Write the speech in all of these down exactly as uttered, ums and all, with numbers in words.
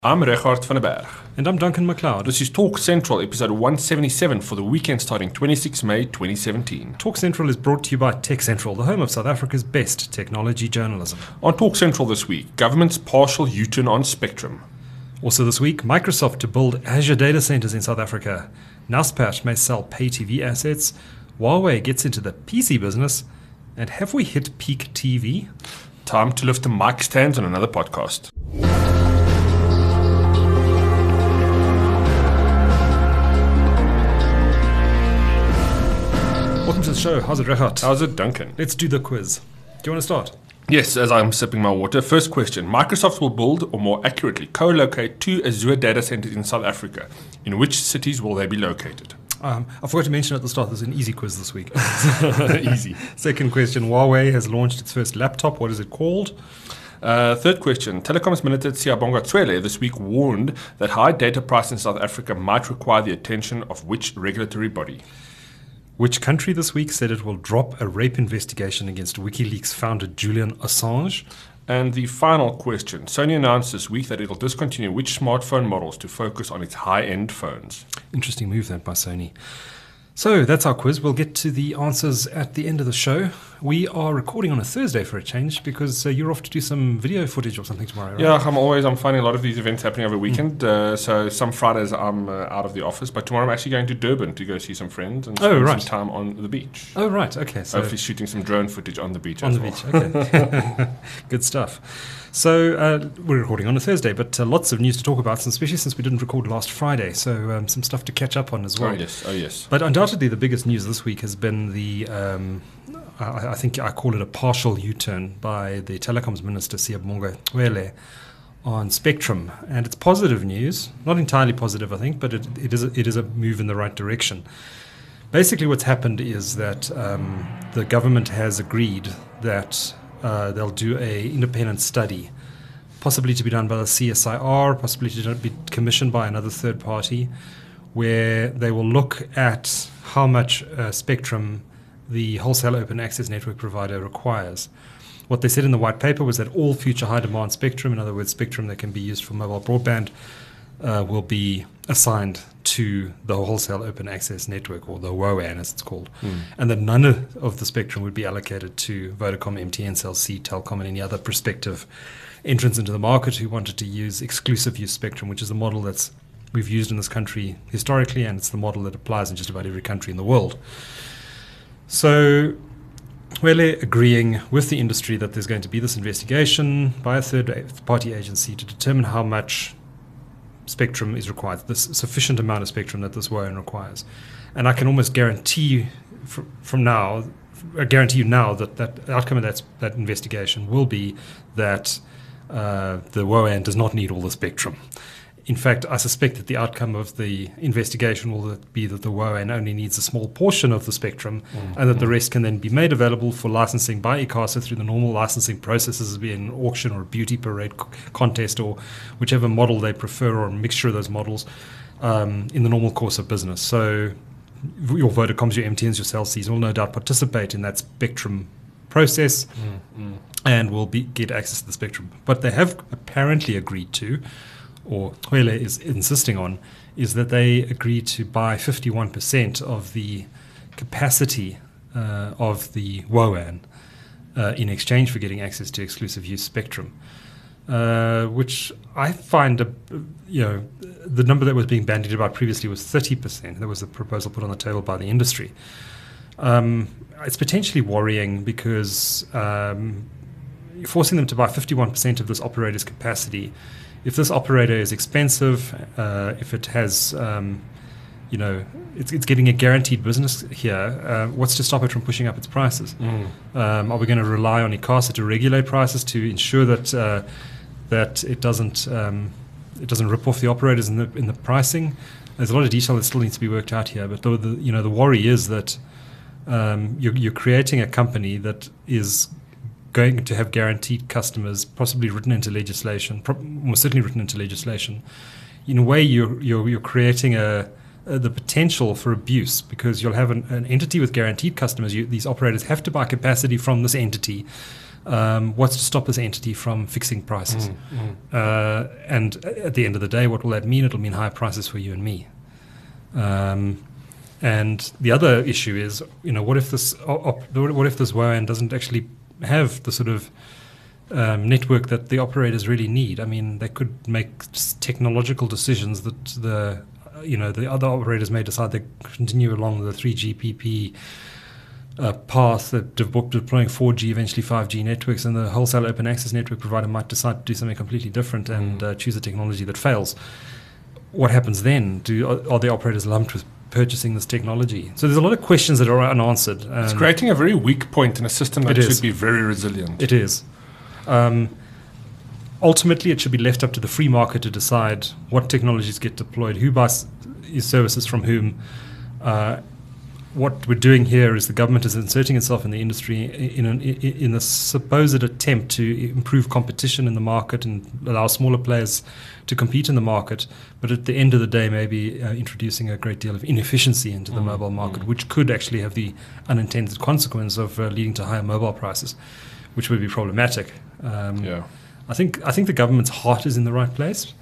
I'm Richard van der Berg. And I'm Duncan McLeod. This is Talk Central, episode one seventy-seven for the weekend starting twenty-sixth of May twenty seventeen. Talk Central is brought to you by Tech Central, the home of South Africa's best technology journalism. On Talk Central this week, government's partial U-turn on spectrum. Also this week, Microsoft to build Azure data centers in South Africa. Naspers may sell pay T V assets. Huawei gets into the P C business. And have we hit peak T V? Time to lift the mic stands on another podcast. Welcome to the show. How's it, Rehat? How's it, Duncan? Let's do the quiz. Do you want to start? Yes, as I'm sipping my water. First question. Microsoft will build, or more accurately, co-locate two Azure data centers in South Africa. In which cities will they be located? Um, I forgot to mention at the start, there's an easy quiz this week. Easy. Second question. Huawei has launched its first laptop. What is it called? Uh, third question. Telecoms Minister Siyabonga Cwele this week warned that high data price in South Africa might require the attention of which regulatory body? Which country this week said it will drop a rape investigation against WikiLeaks founder Julian Assange? And the final question. Sony announced this week that it will discontinue which smartphone models to focus on its high-end phones? Interesting move that by Sony. So that's our quiz. We'll get to the answers at the end of the show. We are recording on a Thursday for a change because uh, you're off to do some video footage or something tomorrow, right? Yeah, I'm always, I'm finding a lot of these events happening over the weekend. Mm. Uh, so some Fridays I'm uh, out of the office, but tomorrow I'm actually going to Durban to go see some friends and spend oh, right. some time on the beach. Oh, right. Okay. So hopefully shooting some drone footage on the beach on as the well. beach, okay. Good stuff. So uh, we're recording on a Thursday, but uh, lots of news to talk about, especially since we didn't record last Friday. So um, some stuff to catch up on as well. Oh, yes. Oh, yes. But undoubtedly the biggest news this week has been the, um, I, I think I call it a partial U-turn by the Telecoms Minister Siyabonga Cwele on spectrum. And it's positive news, not entirely positive, I think, but it, it, is a, it is a move in the right direction. Basically what's happened is that um, the government has agreed that uh, they'll do a independent study, possibly to be done by the C S I R, possibly to be commissioned by another third party, where they will look at how much uh, spectrum the wholesale open access network provider requires. What they said in the white paper was that all future high demand spectrum, in other words, spectrum that can be used for mobile broadband, uh, will be assigned to the wholesale open access network, or the WOAN as it's called, mm. and that none of the spectrum would be allocated to Vodacom, M T N, Cell C, Telkom, and any other prospective entrants into the market who wanted to use exclusive use spectrum, which is a model that's we've used in this country historically, and it's the model that applies in just about every country in the world. So Cwele agreeing with the industry that there's going to be this investigation by a third-party agency to determine how much spectrum is required, this sufficient amount of spectrum that this WOAN requires. And I can almost guarantee fr- from now, I guarantee you now that that the outcome of that, that investigation will be that uh, the WOAN does not need all the spectrum. In fact, I suspect that the outcome of the investigation will be that the WOAN only needs a small portion of the spectrum, mm-hmm. and that the rest can then be made available for licensing by ICASA through the normal licensing processes, be it an auction or a beauty parade co- contest or whichever model they prefer, or a mixture of those models, um, in the normal course of business. So your Vodacoms, your M T Ns, your Cell Cs will no doubt participate in that spectrum process mm-hmm. and will be, get access to the spectrum. But they have apparently agreed to, or Cwele is insisting on, is that they agree to buy fifty-one percent of the capacity uh, of the WOAN uh, in exchange for getting access to exclusive use spectrum, uh, which I find, a, you know, the number that was being bandied about previously was thirty percent. That was the proposal put on the table by the industry. Um, it's potentially worrying because um, forcing them to buy fifty-one percent of this operator's capacity, if this operator is expensive, uh, if it has, um, you know, it's, it's getting a guaranteed business here, uh, what's to stop it from pushing up its prices? Mm. Um, are we going to rely on ICASA to regulate prices to ensure that uh, that it doesn't um, it doesn't rip off the operators in the in the pricing? There's a lot of detail that still needs to be worked out here, but the, the you know the worry is that um, you're, you're creating a company that is going to have guaranteed customers, possibly written into legislation, pro- most certainly written into legislation. In a way, you're you're, you're creating a, a the potential for abuse, because you'll have an, an entity with guaranteed customers. You, these operators have to buy capacity from this entity. Um, what's to stop this entity from fixing prices? Mm, mm. Uh, and at the end of the day, what will that mean? It'll mean higher prices for you and me. Um, and the other issue is, you know, what if this op- what if this W O A N doesn't actually have the sort of um, network that the operators really need? I mean, they could make technological decisions that the you know the other operators may decide they continue along the three G P P uh, path, that de- deploying four G, eventually five G networks, and the wholesale open access network provider might decide to do something completely different and uh, choose a technology that fails. What happens then? Do are, are the operators lumped with purchasing this technology? So there's a lot of questions that are unanswered. Um, It's creating a very weak point in a system that It should is. be very resilient. It is. Um, ultimately, it should be left up to the free market to decide what technologies get deployed, who buys services from whom. Uh, what we're doing here is the government is inserting itself in the industry in, an, in a supposed attempt to improve competition in the market and allow smaller players to compete in the market, but at the end of the day, maybe uh, introducing a great deal of inefficiency into the Mm, mobile market, mm. which could actually have the unintended consequence of uh, leading to higher mobile prices, which would be problematic. Um, Yeah. I think I think the government's heart is in the right place,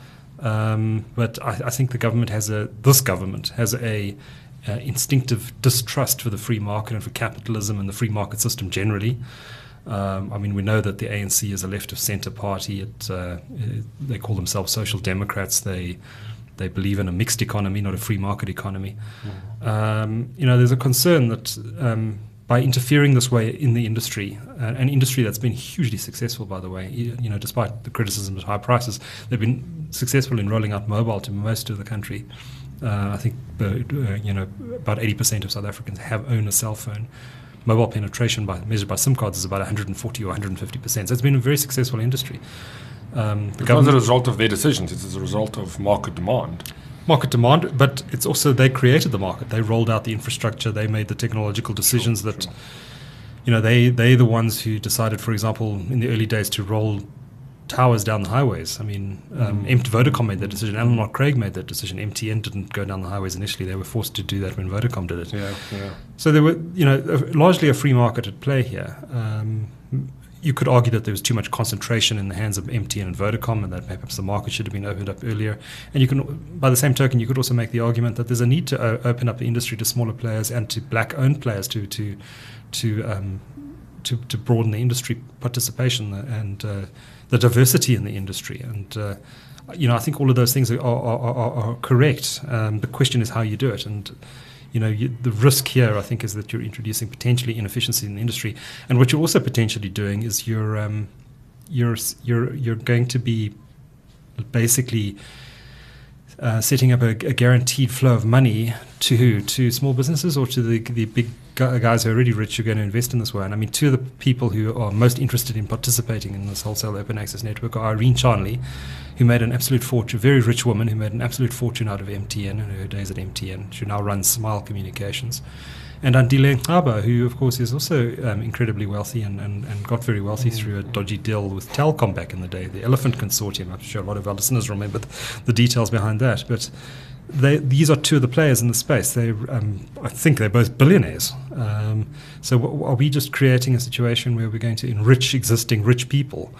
um, but I, I think the government has a this government has a uh, instinctive distrust for the free market and for capitalism and the free market system generally. Um, I mean, we know that the A N C is a left of centre party. It, uh, it, they call themselves social democrats. They they believe in a mixed economy, not a free market economy. Mm. Um, you know, there's a concern that um, by interfering this way in the industry, uh, an industry that's been hugely successful, by the way, you, you know, despite the criticism of high prices, they've been successful in rolling out mobile to most of the country. Uh, I think, uh, uh, you know, about eighty percent of South Africans have own a cell phone. Mobile penetration by, measured by SIM cards is about one hundred forty or one hundred fifty percent. So it's been a very successful industry. Um, the It's not as a result of their decisions, it's as a result of market demand. Market demand, but it's also they created the market. They rolled out the infrastructure. They made the technological decisions Sure, that, sure. you know, they, they're the ones who decided, for example, in the early days to roll towers down the highways. I mean, um, Mm. M T Vodacom made that decision. Alan Locke Craig made that decision. M T N didn't go down the highways initially. They were forced to do that when Vodacom did it. Yeah, yeah. So there were, you know, a- largely a free market at play here. Um, you could argue that there was too much concentration in the hands of M T N and Vodacom, and that perhaps the market should have been opened up earlier. And you can, by the same token, you could also make the argument that there's a need to o- open up the industry to smaller players and to black-owned players to to to um, to, to broaden the industry participation and uh, the diversity in the industry. And uh, you know, I think all of those things are are, are, are correct. Um, the question is how you do it. And you know, you, the risk here, I think, is that you're introducing potentially inefficiency in the industry, and what you're also potentially doing is you're um, you're you're you're going to be basically uh, setting up a, a guaranteed flow of money to who? To small businesses or to the the big gu- guys who are already rich who are going to invest in this way. And I mean, two of the people who are most interested in participating in this wholesale open access network are Irene Charnley, who made an absolute fortune, a very rich woman who made an absolute fortune out of M T N in her days at M T N. She now runs Smile Communications. And Andile Ngaba, who, of course, is also um, incredibly wealthy and, and, and got very wealthy through a dodgy deal with Telkom back in the day, the Elephant Consortium. I'm sure a lot of our listeners remember the, the details behind that. But they, these are two of the players in the space. They, um, I think they're both billionaires. Um, so w- are we just creating a situation where we're going to enrich existing rich people?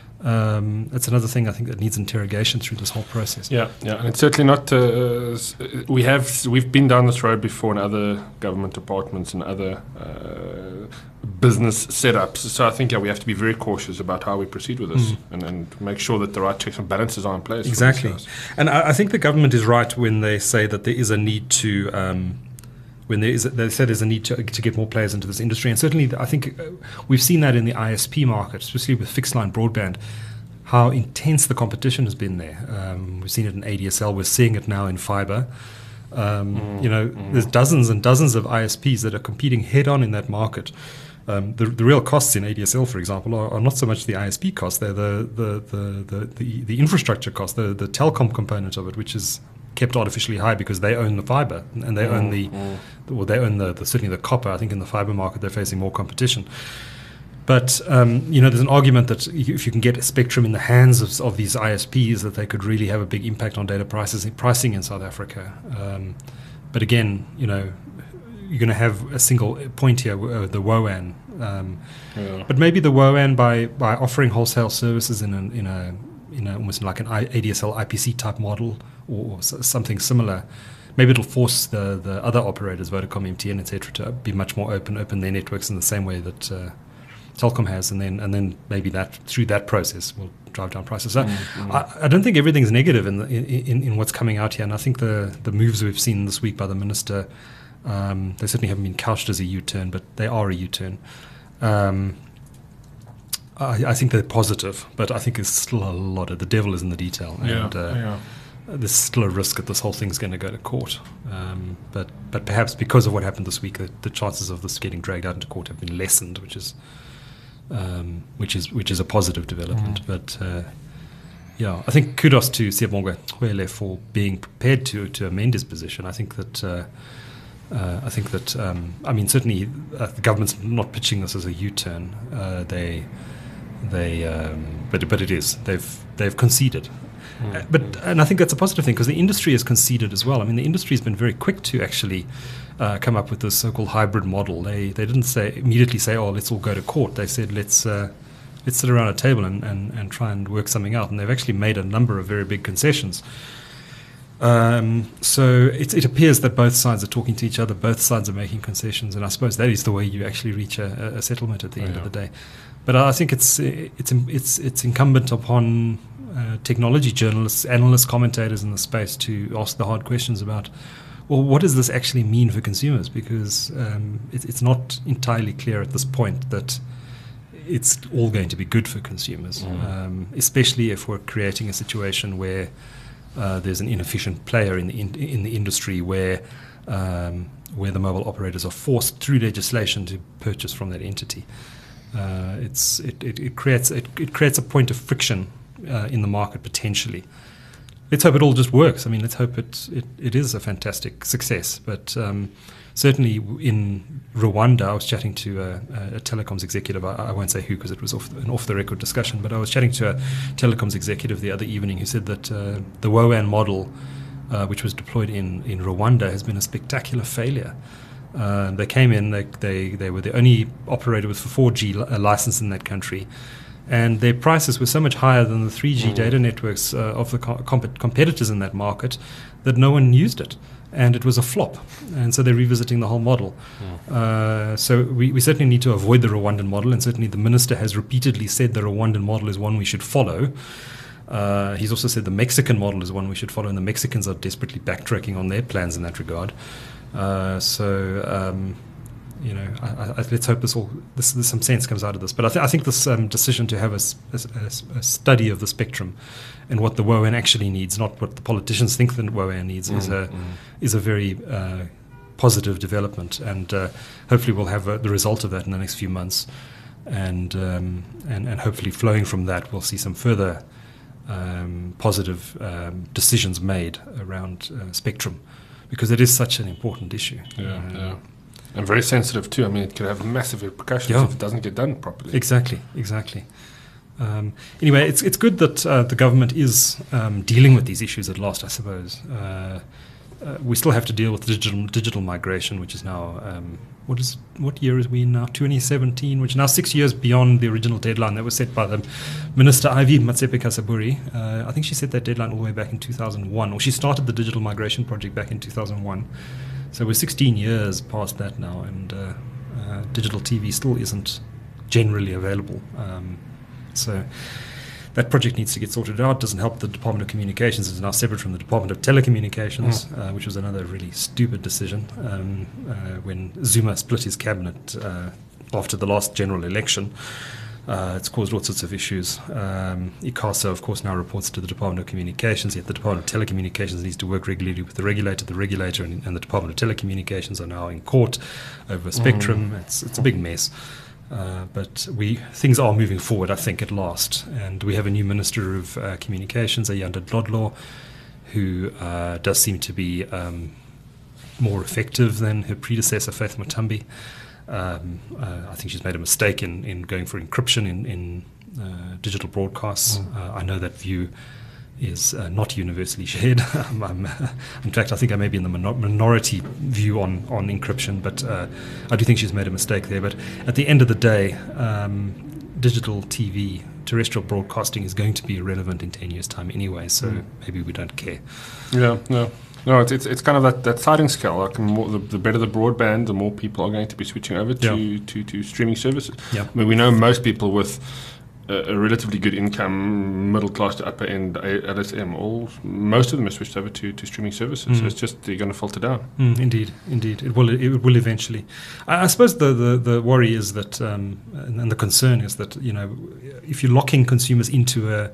Um, that's another thing I think that needs interrogation through this whole process. Yeah, yeah, and it's certainly not. Uh, s- we have we've been down this road before in other government departments and other uh, business setups. So I think yeah, we have to be very cautious about how we proceed with this, Mm. and, and make sure that the right checks and balances are in place. for Exactly. these guys. And I, I think the government is right when they say that there is a need to, um, when there is, a, they said there's a need to, to get more players into this industry. And certainly, I think uh, we've seen that in the I S P market, especially with fixed line broadband, how intense the competition has been there. Um, we've seen it in A D S L. We're seeing it now in fiber. Um, Mm, you know, mm. there's dozens and dozens of I S Ps that are competing head on in that market. Um, the, the real costs in A D S L, for example, are, are not so much the I S P costs; they're the the the the, the, the infrastructure cost, the the telecom component of it, which is kept artificially high because they own the fiber and they own the, Mm. well, they own the, the certainly the copper. I think in the fiber market they're facing more competition. But um, you know, there's an argument that if you can get a spectrum in the hands of, of these I S Ps, that they could really have a big impact on data prices pricing in South Africa. Um, but again, you know, you're going to have a single point here, uh, the W O A N, Um, Yeah. But maybe the WOAN, by by offering wholesale services in a, in a in a almost like an A D S L I P C type model or, or something similar, maybe it'll force the, the other operators, Vodacom, M T N, et cetera, to be much more open, open their networks in the same way that uh, Telkom has, and then and then maybe that through that process will drive down prices. So Mm-hmm. I, I don't think everything's negative in, the, in in what's coming out here, and I think the the moves we've seen this week by the minister, um, they certainly haven't been couched as a U-turn, but they are a U-turn. Um, I, I think they're positive, but I think there's still a lot of the devil is in the detail, Yeah, and uh, yeah. there's still a risk that this whole thing's going to go to court. Um, but but perhaps because of what happened this week, the, the chances of this getting dragged out into court have been lessened, which is um, which is which is a positive development. Mm. But uh, yeah, I think kudos to Siyabonga Cwele for being prepared to to amend his position. I think that. Uh, Uh, I think that, um, I mean, certainly uh, the government's not pitching this as a U-turn. Uh, they, they, um, but but it is. They've they've conceded, Mm. uh, but and I think that's a positive thing because the industry has conceded as well. I mean, the industry has been very quick to actually uh, come up with this so-called hybrid model. They they didn't say immediately say, oh, let's all go to court. They said let's uh, let's sit around a table and, and, and try and work something out. And they've actually made a number of very big concessions. Um, so it, it appears that both sides are talking to each other, both sides are making concessions, and I suppose that is the way you actually reach a, a settlement at the end Yeah. of the day. But I think it's it's it's it's incumbent upon uh, technology journalists, analysts, commentators in the space to ask the hard questions about, well, what does this actually mean for consumers? Because um, it, it's not entirely clear at this point that it's all going to be good for consumers, Mm. um, especially if we're creating a situation where Uh, there's an inefficient player in the in, in the industry where um, where the mobile operators are forced through legislation to purchase from that entity. Uh, it's it, it, it creates it, it creates a point of friction uh, in the market potentially. Let's hope it all just works. I mean, let's hope it it, it is a fantastic success. But um, certainly in Rwanda, I was chatting to a, a telecoms executive. I, I won't say who because it was off, an off-the-record discussion, but I was chatting to a telecoms executive the other evening who said that uh, the WOAN model, uh, which was deployed in, in Rwanda, has been a spectacular failure. Uh, they came in, they, they, they were the only operator with a four G li- a license in that country, and their prices were so much higher than the three G Mm. data networks uh, of the co- comp- competitors in that market that no one used it. And it was a flop. And so they're revisiting the whole model. Mm. Uh, so we, we certainly need to avoid the Rwandan model, and certainly the minister has repeatedly said the Rwandan model is one we should follow. Uh, he's also said the Mexican model is one we should follow, and the Mexicans are desperately backtracking on their plans in that regard. Uh, so, um, you know, I, I, let's hope this all this, this some sense comes out of this. But I, th- I think this um, decision to have a, s- a s- a s- a study of the spectrum and what the WOAN actually needs, not what the politicians think the WOAN needs, is Mm, a mm. is a very uh, positive development, and uh, hopefully we'll have uh, the result of that in the next few months, and um, and and hopefully flowing from that we'll see some further um, positive um, decisions made around uh, spectrum, because it is such an important issue. Yeah, Uh, yeah. And very sensitive too. I mean, it could have massive repercussions Yeah. if it doesn't get done properly. Exactly, exactly. Um, anyway, it's it's good that uh, the government is um, dealing with these issues at last, I suppose. Uh, uh, we still have to deal with digital digital migration, which is now um, what is what year is we in now? twenty seventeen, which is now six years beyond the original deadline that was set by the Minister Ivy Matsepe-Kasaburi. Uh, I think she set that deadline all the way back in two thousand one, or she started the digital migration project back in two thousand one. So we're sixteen years past that now, and uh, uh, digital T V still isn't generally available. Um, so that project needs to get sorted out. Doesn't help the Department of Communications. It's now separate from the Department of Telecommunications, mm. uh, which was another really stupid decision um, uh, when Zuma split his cabinet uh, after the last general election. Uh, it's caused all sorts of issues. Um, ICASA, of course, now reports to the Department of Communications, yet the Department of Telecommunications needs to work regularly with the regulator. The regulator and, and the Department of Telecommunications are now in court over spectrum. Mm. It's, it's a big mess. Uh, but we things are moving forward, I think, at last. And we have a new Minister of uh, Communications, Ayanda Dlodlo, who uh, does seem to be um, more effective than her predecessor, Faith Mutambi. Um, uh, I think she's made a mistake in, in going for encryption in, in uh, digital broadcasts. Mm. Uh, I know that view is uh, not universally shared. I'm, I'm, uh, in fact, I think I may be in the minor- minority view on, on encryption, but uh, I do think she's made a mistake there. But at the end of the day, um, digital T V, terrestrial broadcasting is going to be irrelevant in ten years' time anyway, so mm. maybe we don't care. Yeah, no. No, it's, it's it's kind of that, that sliding scale. Like more, the, the better the broadband, the more people are going to be switching over to, yeah. to, to streaming services. Yeah. I mean, we know most people with a, a relatively good income, middle class to upper end L S M, all most of them have switched over to, to streaming services. Mm. So it's just they're going to filter down. Mm, indeed, indeed, it will it will eventually. I, I suppose the, the, the worry is that, um, and, and the concern is that, you know, if you're locking consumers into a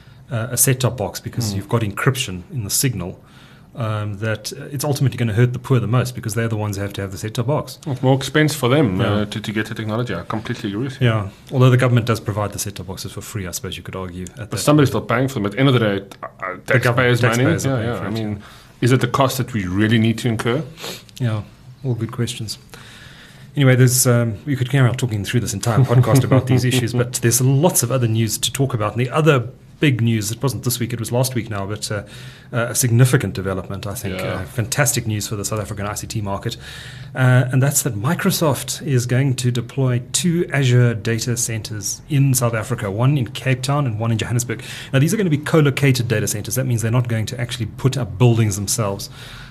a set-top box because mm. you've got encryption in the signal. Um, that it's ultimately going to hurt the poor the most because they're the ones who have to have the set-top box. It's more expense for them yeah. uh, to, to get the technology. I completely agree with you. Yeah, although the government does provide the set-top boxes for free, I suppose you could argue. At but somebody's still paying for them. At the end of the day, uh, taxpayers' money. Taxpayers yeah, yeah. I mean, is it the cost that we really need to incur? Yeah, all good questions. Anyway, there's um, we could carry on talking through this entire podcast about these issues, but there's lots of other news to talk about. And the other big news, it wasn't this week, it was last week now, but uh, uh, a significant development, I think. Yeah. Uh, fantastic news for the South African I C T market. Uh, and that's that Microsoft is going to deploy two Azure data centers in South Africa, one in Cape Town and one in Johannesburg. Now, these are going to be co-located data centers. That means they're not going to actually put up buildings themselves.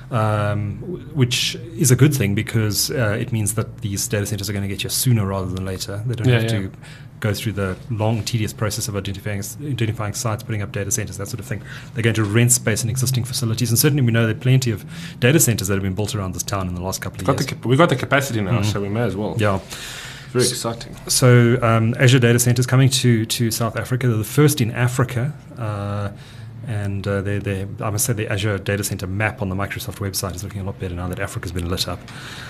Um, which is a good thing because uh, it means that these data centers are going to get you sooner rather than later. They don't yeah, have yeah. to go through the long, tedious process of identifying identifying sites, putting up data centers, that sort of thing. They're going to rent space in existing facilities, and certainly we know there are plenty of data centers that have been built around this town in the last couple of got years. The, we've got the capacity now, mm. so we may as well. Yeah. Very exciting. So um, Azure data centers coming to, to South Africa. They're the first in Africa. Uh, And uh, they, they, I must say the Azure data center map on the Microsoft website is looking a lot better now that Africa's been lit up.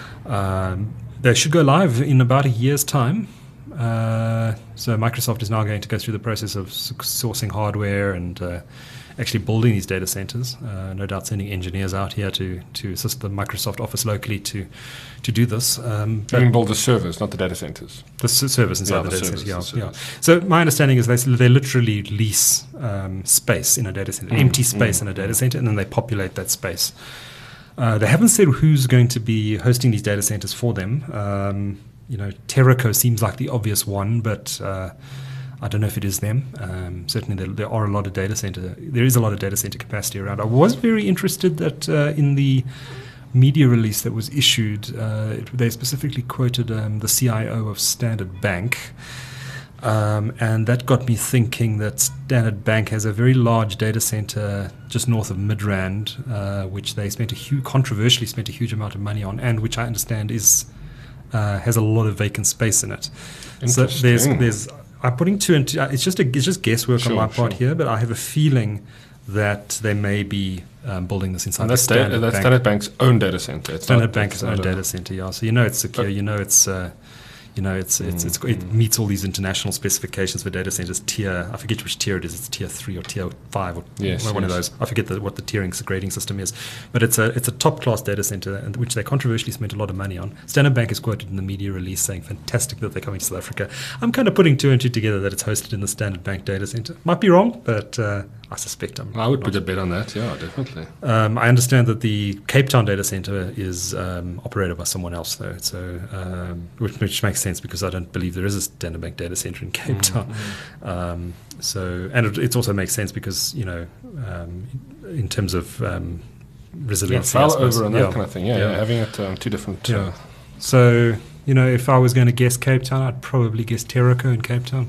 Um, they should go live in about a year's time. Uh, so Microsoft is now going to go through the process of sourcing hardware and uh, actually building these data centers. Uh, no doubt sending engineers out here to, to assist the Microsoft office locally to to do this. Um, you can build the servers, not the data centers. The s- servers inside yeah, the, the data servers, centers, yeah, the yeah. So my understanding is they they literally lease um, space in a data center, mm, empty space mm, in a data center, and then they populate that space. Uh, they haven't said who's going to be hosting these data centers for them. Um, you know, Terraco seems like the obvious one, but uh, I don't know if it is them. Um, certainly, there, there are a lot of data center. There is a lot of data center capacity around. I was very interested that uh, in the media release that was issued, uh, it, they specifically quoted um, the C I O of Standard Bank. Um, and that got me thinking that Standard Bank has a very large data center just north of Midrand, uh, which they spent a huge, controversially spent a huge amount of money on, and which I understand is uh, has a lot of vacant space in it. So there's, there's, I'm putting two and two. It's just a, it's just guesswork sure, on my part sure. here, but I have a feeling that they may be um, building this inside and that's the Standard da- that's Bank. Standard Bank's own data center. It's Standard not, Bank's own not data center, yeah. So you know it's secure. You know it's. Uh, You know, it's, it's, it's, it meets all these international specifications for data centers. Tier, I forget which tier it is. It's tier three or tier five or yes, one yes. of those. I forget the, what the tiering grading system is. But it's a it's a top class data center, and which they controversially spent a lot of money on. Standard Bank is quoted in the media release saying, "Fantastic that they're coming to South Africa." I'm kind of putting two and two together that it's hosted in the Standard Bank data center. Might be wrong, but uh, I suspect I'm. I would not. put a bet on that. Yeah, definitely. Um, I understand that the Cape Town data center is um, operated by someone else, though. So, um, which, which makes sense because I don't believe there is a Standard Bank data center in Cape Town. Mm-hmm. Um, so, and it, it also makes sense because you know, um, in terms of um, resilience, yeah, file over and that yeah, kind of thing. Yeah, yeah. yeah having it um, two different. Yeah. Uh, so, you know, if I was going to guess Cape Town, I'd probably guess Terraco in Cape Town.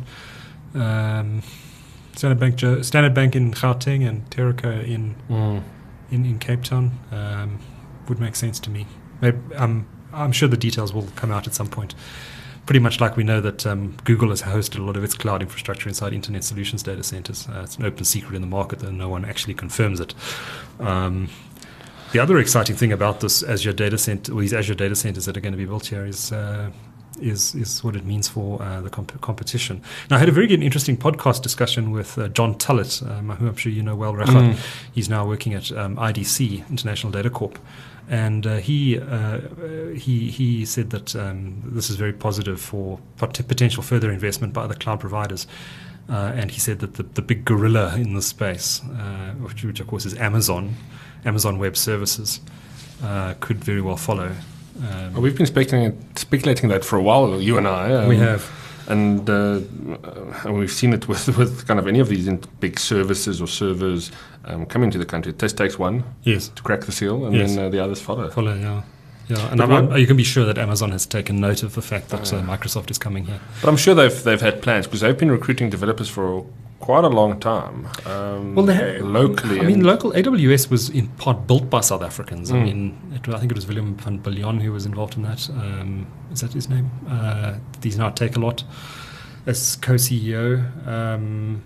Um, Standard Bank, Standard Bank in Gauteng and Terraco in, mm. in in Cape Town um, would make sense to me. Maybe, um, I'm sure the details will come out at some point. Pretty much like we know that um, Google has hosted a lot of its cloud infrastructure inside Internet Solutions data centers. Uh, it's an open secret in the market that no one actually confirms it. Um, the other exciting thing about this Azure data center, or these Azure data centers that are going to be built here, is uh, is is what it means for uh, the comp- competition. Now, I had a very good, interesting podcast discussion with uh, John Tullett, um, who I'm sure you know well, Rachel. Mm. He's now working at um, I D C, International Data Corp. And uh, he uh, he he said that um, this is very positive for pot- potential further investment by other cloud providers. Uh, and he said that the, the big gorilla in this space, uh, which, which of course is Amazon, Amazon Web Services, uh, could very well follow. Um, well, we've been speculating, speculating that for a while, you and I. Um, we have. And, uh, and we've seen it with, with kind of any of these big services or servers um, coming to the country. It just takes one yes. to crack the seal, and yes. then uh, the others follow. Follow, yeah. Yeah, and I'm, I'm, you can be sure that Amazon has taken note of the fact that uh, Microsoft is coming here. But I'm sure they've they've had plans, because they've been recruiting developers for quite a long time. Um, well, they, locally. I mean, local A W S was in part built by South Africans. Mm. I mean, it, I think it was Willem van Biljon who was involved in that. Um, is that his name? Uh, he's now Takealot as co-C E O. Um,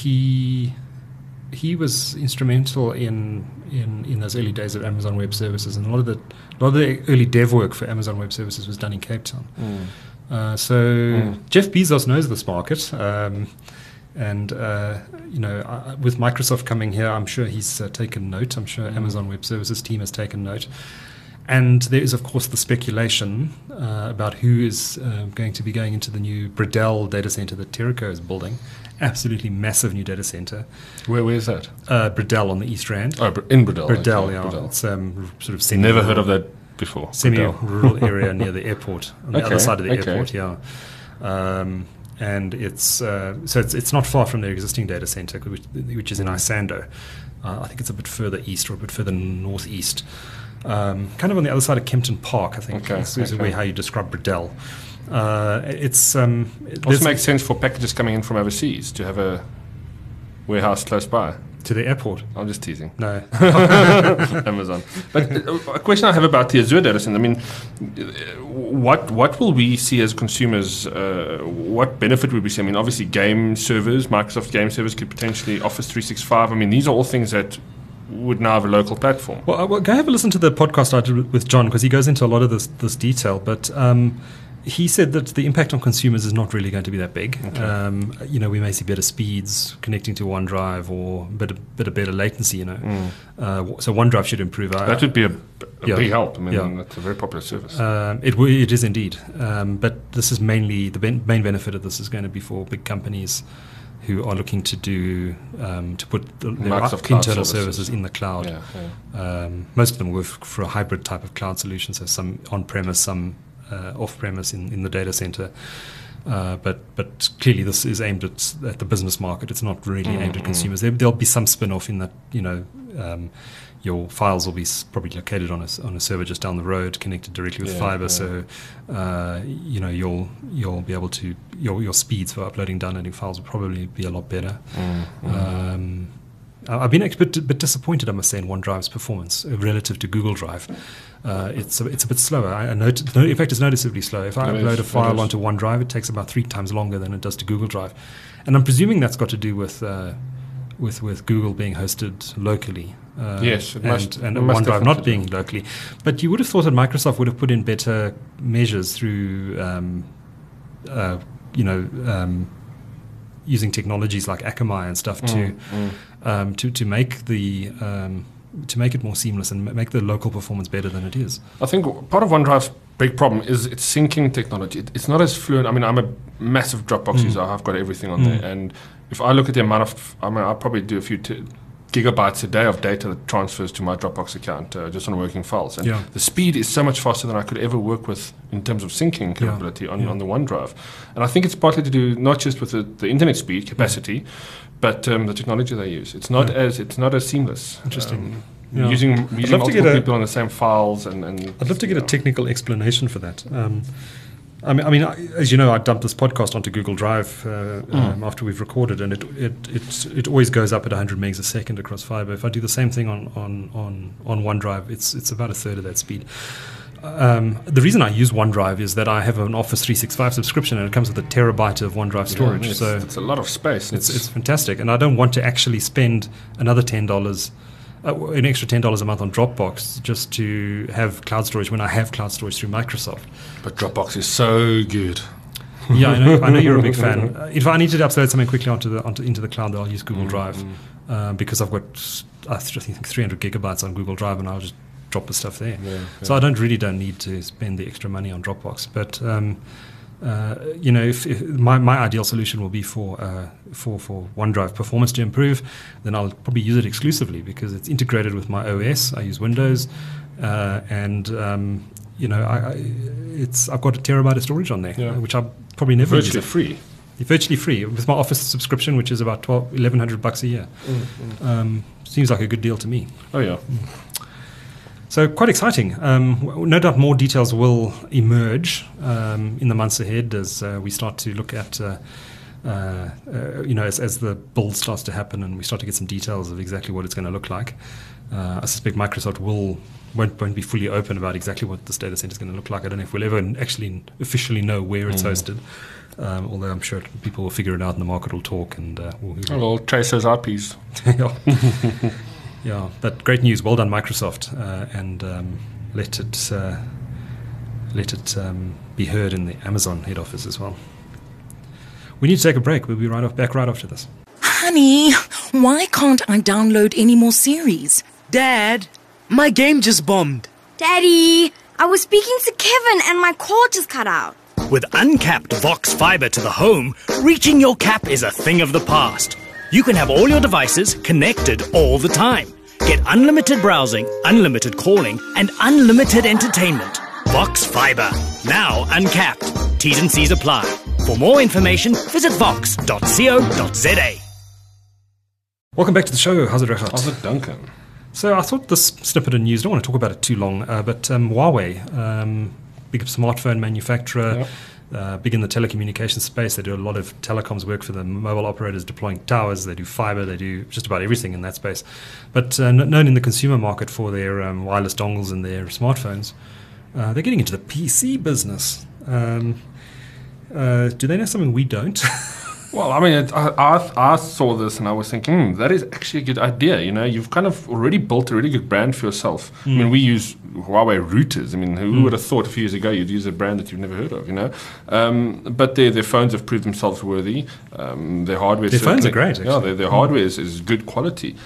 he he was instrumental in, in in those early days of Amazon Web Services, and a lot of the a lot of the early dev work for Amazon Web Services was done in Cape Town. Mm. Uh, so Mm. Jeff Bezos knows this market, um, and uh, you know, uh, with Microsoft coming here, I'm sure he's uh, taken note. I'm sure Mm. Amazon Web Services team has taken note. And there is, of course, the speculation uh, about who is uh, going to be going into the new Bredel data center that Terraco is building. Absolutely massive new data center. Where where is that? Uh, Bredel on the East Rand. Oh, Br- in Bredel. Bredel, okay. yeah. Bredel. It's um, sort of semi- Never heard of that before. Semi-rural area near the airport, on the Okay, other side of the okay. airport, yeah. Um, and it's uh, so it's it's not far from their existing data center, which, which is in Isando. Uh, I think it's a bit further east or a bit further northeast. Um, kind of on the other side of Kempton Park, I think. Okay, This is okay. way how you describe Bredel. Uh, it's um, Also there's- makes sense for packages coming in from overseas to have a warehouse close by. to the airport. I'm just teasing. No, Amazon. But uh, a question I have about the Azure data center, I mean, uh, what what will we see as consumers? Uh, what benefit would we see? I mean, obviously game servers, Microsoft game servers could potentially Office three sixty-five. I mean, these are all things that would now have a local platform. well, uh, well, go have a listen to the podcast I did with John, because he goes into a lot of this this detail. But um, he said that the impact on consumers is not really going to be that big. Okay. Um, you know, we may see better speeds connecting to OneDrive, or a bit, of, bit of better latency. You know, Mm. uh, so OneDrive should improve. I- That would be a, a Yeah. big help. I mean, Yeah. that's a very popular service. Um, it w- it is indeed, um, but this is mainly the ben- main benefit of this is going to be for big companies who are looking to do um, to put the, their Microsoft Cloud internal services. services in the cloud. yeah, yeah. Um, most of them work for a hybrid type of cloud solution, so some on-premise, some uh, off-premise in, in the data center. Uh, but but clearly this is aimed at, at the business market. It's not really Mm, aimed at mm. consumers. There, there'll be some spin-off in that, you know, um, your files will be s- probably located on a, s- on a server just down the road, connected directly with Yeah, fiber. yeah. So uh, you know you'll you'll be able to your your speeds for uploading, downloading files will probably be a lot better. Mm, mm. Um, I- I've been a bit, bit disappointed, I must say, in OneDrive's performance uh, relative to Google Drive. Uh, it's a, it's a bit slower. I, I note, no, in fact, it's noticeably slow. If I It upload is, a file it is. onto OneDrive, it takes about three times longer than it does to Google Drive, and I'm presuming that's got to do with uh, with with Google being hosted locally. Uh, Yes, it and, must- and it must OneDrive definitely not do. being locally. But you would have thought that Microsoft would have put in better measures through, um, uh, you know, um, using technologies like Akamai and stuff to. Mm, mm. Um, to to make the um, to make it more seamless and ma- make the local performance better than it is. I think part of OneDrive's big problem is its syncing technology. It, it's not as fluent. I mean, I'm a massive Dropbox Mm. user. I've got everything on Mm. there. And if I look at the amount of, I mean, I'll probably do a few t- gigabytes a day of data that transfers to my Dropbox account uh, just on working files. And Yeah. the speed is so much faster than I could ever work with in terms of syncing capability on, Yeah. on the OneDrive. And I think it's partly to do not just with the, the internet speed capacity, but um, the technology they use. It's not Yeah. as it's not as seamless. Interesting. Um, Yeah. Using, I'd using love to get multiple a- people on the same files and, and I'd love to get you a know. technical explanation for that. Um, I mean, I mean, I- as you know, I dumped this podcast onto Google Drive uh, um, after we've recorded, and it it it it always goes up at one hundred megs a second across fiber. If I do the same thing on on on on OneDrive, it's it's about a third of that speed. Um, the reason I use OneDrive is that I have an Office three sixty-five subscription, and it comes with a terabyte of OneDrive storage. Yeah, it's, so it's a lot of space. It's, it's fantastic, and I don't want to actually spend another ten dollars, uh, an extra ten dollars a month on Dropbox just to have cloud storage when I have cloud storage through Microsoft. but Dropbox is so good. Yeah, I know, I know you're a big fan. Uh, if I need to upload something quickly onto the onto, into the cloud, then I'll use Google Mm, Drive mm. uh, because I've got I th- I think three hundred gigabytes on Google Drive, and I'll just drop the stuff there. Yeah, So I don't really don't need to spend the extra money on Dropbox, but. Um, Uh, you know, if, if my, my ideal solution will be for uh, for for OneDrive performance to improve, then I'll probably use it exclusively because it's integrated with my O S. I use Windows, uh, and um, you know, I, I, it's I've got a terabyte of storage on there, Yeah. which I probably never Virtually use. free. Virtually free with my Office subscription, which is about twelve, eleven hundred bucks a year. Mm, mm. Um, seems like a good deal to me. Oh yeah. So quite exciting. Um, w- no doubt more details will emerge um, in the months ahead as uh, we start to look at, uh, uh, uh, you know, as, as the build starts to happen and we start to get some details of exactly what it's going to look like. Uh, I suspect Microsoft will won't, won't be fully open about exactly what this data center is going to look like. I don't know if we'll ever actually officially know where it's Mm. hosted, um, although I'm sure people will figure it out and the market will talk. And uh, we'll, Oh, well, trace those I Ps. yeah. Yeah, but great news. Well done, Microsoft, uh, and um, let it uh, let it um, be heard in the Amazon head office as well. We need to take a break. We'll be right off back right after this. Honey, why can't I download any more series? Dad, my game just bombed. Daddy, I was speaking to Kevin and my call just cut out. With uncapped Vox Fiber to the home, reaching your cap is a thing of the past. You can have all your devices connected all the time. Get unlimited browsing, unlimited calling, and unlimited entertainment. Vox Fiber, now uncapped. T's and C's apply. For more information, visit vox dot co dot za. Welcome back to the show. How's it, Regardt? How's it, Duncan? So I thought this snippet of news, I don't want to talk about it too long, uh, but um, Huawei, um, big smartphone manufacturer, Yep. uh, big in the telecommunications space. They do a lot of telecoms work for the mobile operators deploying towers. They do fiber. They do just about everything in that space. But uh, kn- known in the consumer market for their um, wireless dongles and their smartphones, uh, they're getting into the P C business. Um, uh, do they know something we don't? Well, I mean, it, I, I, I saw this and I was thinking, hmm, that is actually a good idea. You know, you've kind of already built a really good brand for yourself. I mean, we use Huawei routers. I mean, who Mm. would have thought a few years ago you'd use a brand that you've never heard of, you know? Um, but their, their phones have proved themselves worthy. Um, their hardware... Their phones certainly- are great, Yeah, actually. their, their hardware is, is good quality.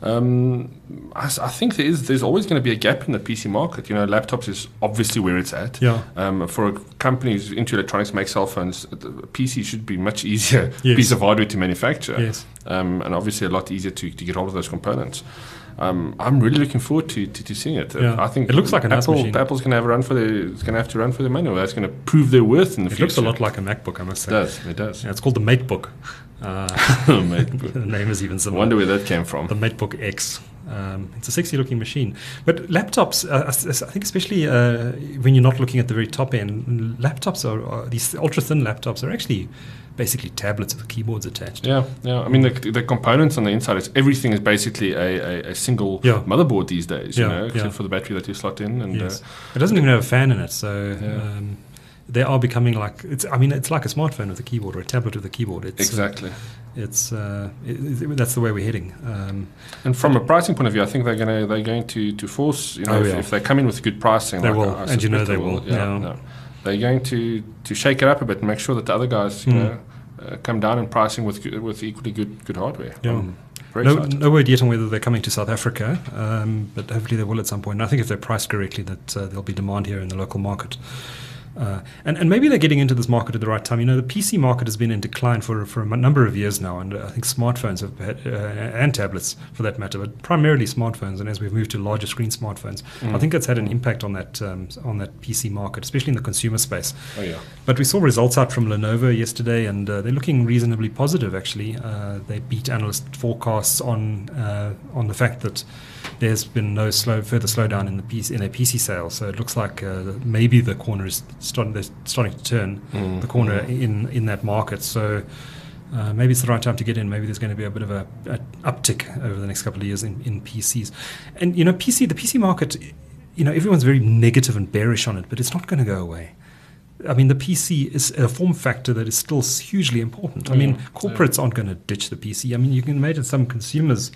Um, I, s- I think there is there's always going to be a gap in the P C market. You know, laptops is obviously where it's at. Yeah. Um, for a company who's into electronics, make cell phones, the P C should be much easier Yes. piece of hardware to manufacture. Yes. Um, and obviously a lot easier to, to get hold of those components. Um, I'm really looking forward to, to, to seeing it. Uh, Yeah. I think It looks like a nice Apple, machine. Apple's going to have a run for their. It's going to have to run for their money. Or it's going to prove their worth in the It future. looks a lot like a MacBook, I must It say. does. It does. Yeah, it's called the MateBook. Uh, Oh, mate. the name is even I similar. wonder where that came from. The MateBook X. Um, it's a sexy looking machine. But laptops, uh, I I think especially uh, when you're not looking at the very top end, laptops are, are these ultra thin laptops are actually basically tablets with keyboards attached. Yeah, yeah. I mean, the, the components on the inside, is everything is basically a, a, a single Yeah. motherboard these days, you Yeah, know, except yeah. for the battery that you slot in. And Yes. uh, It doesn't even have a fan in it, so Yeah. um, they are becoming like it's. I mean, it's like a smartphone with a keyboard or a tablet with a keyboard. It's, exactly. Uh, it's uh, it, it, that's the way we're heading. Um, And from a pricing point of view, I think they're going to they're going to, to force, you know, Oh, if, yeah. if they come in with good pricing, They like will, I, I and you know suspect they will, Yeah, yeah. no. They're going to, to shake it up a bit and make sure that the other guys, you Mm. know, uh, come down in pricing with good- with equally good good hardware. Yeah. I'm very no, excited. no word yet on whether they're coming to South Africa, um, but hopefully they will at some point. And I think if they're priced correctly, that uh, there'll be demand here in the local market. Uh, and, and maybe they're getting into this market at the right time. You know, the P C market has been in decline for for a m- number of years now, and I think smartphones have had, uh, and tablets for that matter, but primarily smartphones. And as we've moved to larger screen smartphones, I think that's had an impact on that um, on that P C market, especially in the consumer space. Oh yeah. But we saw results out from Lenovo yesterday, and uh, they're looking reasonably positive. Actually, uh, they beat analyst forecasts on uh, on the fact that there's been no slow further slowdown in the P C, in their P C sales. So it looks like uh, maybe the corner is starting. They're starting to turn Mm, the corner mm. in in that market. So. Uh, maybe it's the right time to get in. Maybe there's going to be a bit of a, a uptick over the next couple of years in, in P Cs. And, you know, P C, the P C market, you know, everyone's very negative and bearish on it, but it's not going to go away. I mean, the P C is a form factor that is still hugely important. I mean, Yeah, corporates aren't going to ditch the P C. I mean, you can imagine some consumers,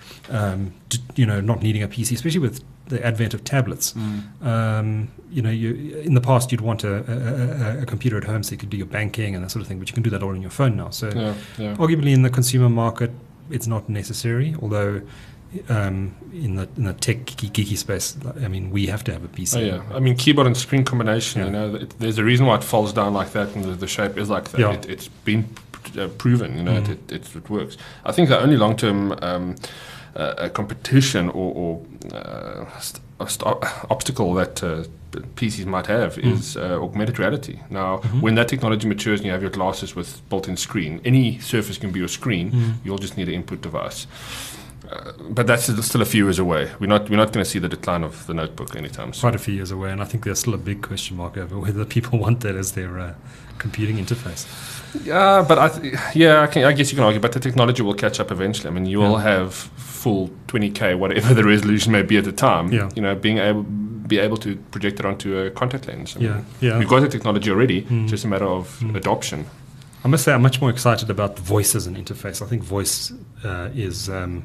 um, d- you know, not needing a P C, especially with the advent of tablets. Mm. Um, you know, you, in the past you'd want a, a, a, a computer at home so you could do your banking and that sort of thing, but you can do that all on your phone now. So Yeah, yeah. arguably in the consumer market, it's not necessary, although um, in the in the tech geeky, geeky space. I mean, we have to have a P C. Oh, yeah. I mean, keyboard and screen combination, Yeah. you know, it, there's a reason why it falls down like that and the, the shape is like that. Yeah. It, it's been uh, proven, you know, Mm. it, it, it works. I think the only long-term um, uh, competition or, or uh, st- st- obstacle that uh, P Cs might have Mm. is uh, augmented reality. Now, Mm-hmm. when that technology matures and you have your glasses with built-in screen, any surface can be your screen. Mm. You'll just need an input device. Uh, but that's still a few years away. We're not we're not going to see the decline of the notebook anytime soon. Quite a few years away, and I think there's still a big question mark over whether people want that as their uh, computing interface. Yeah, but I th- yeah, I, can, I guess you can argue, but the technology will catch up eventually. I mean, you will Yeah. have full twenty K, whatever the resolution may be at the time. Yeah. You know, being able be able to project it onto a contact lens. I Yeah, mean, yeah. we've got the technology already. Mm. Just a matter of Mm. adoption. I must say, I'm much more excited about voice as an interface. I think voice uh, is um,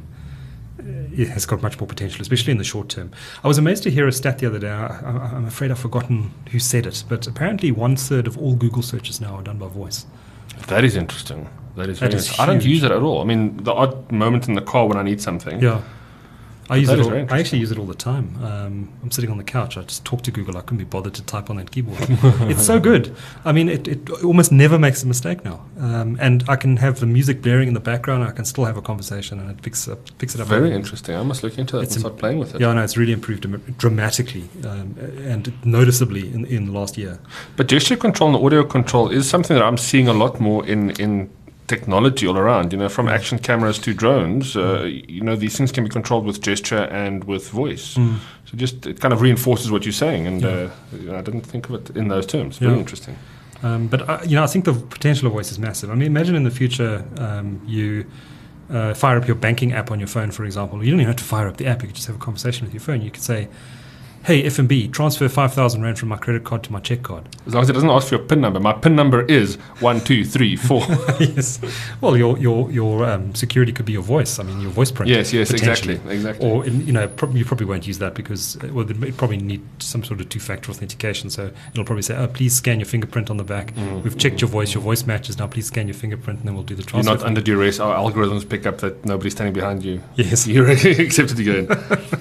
it has got much more potential, especially in the short term. I was amazed to hear a stat the other day. I, I, I'm afraid I've forgotten who said it, but apparently one third of all Google searches now are done by voice. That is interesting. That is. That Very is interesting. I don't huge. use it at all. I mean, the odd moment in the car when I need something. Yeah. I use that it. is All, very I interesting. actually use it all the time. Um, I'm sitting on the couch. I just talk to Google. I couldn't be bothered to type on that keyboard. It's so good. I mean, it, it almost never makes a mistake now. Um, and I can have the music blaring in the background. And I can still have a conversation, and it picks up picks it up. Very interesting. I must look into that It's and im- start playing with it. Yeah, no, it's really improved dram- dramatically um, and noticeably in, in the last year. But gesture control and audio control is something that I'm seeing a lot more in, in technology all around. You know, from action cameras to drones, uh, you know, these things can be controlled with gesture and with voice. Mm. So just it kind of reinforces what you're saying. And Yeah. uh, you know, I didn't think of it in those terms. Very Yeah. interesting. Um, but uh, you know, I think the potential of voice is massive. I mean, imagine in the future um, you uh, fire up your banking app on your phone, for example. You don't even have to fire up the app. You could just have a conversation with your phone. You could say, "Hey, F N B, transfer five thousand rand from my credit card to my check card." As long as it doesn't ask for your PIN number. My PIN number is one, two, three, four. Yes. Well, your your your um, security could be your voice. I mean, your voice print. Yes, yes, potentially. exactly, exactly. Or in, you know, prob- you probably won't use that because uh, well, it probably need some sort of two-factor authentication. So it'll probably say, "Oh, please scan your fingerprint on the back. Mm. We've checked your voice. Your voice matches. Now, please scan your fingerprint, and then we'll do the You're transfer." not under duress. Our algorithms pick up that nobody's standing behind you. Yes. You're accepted to go in.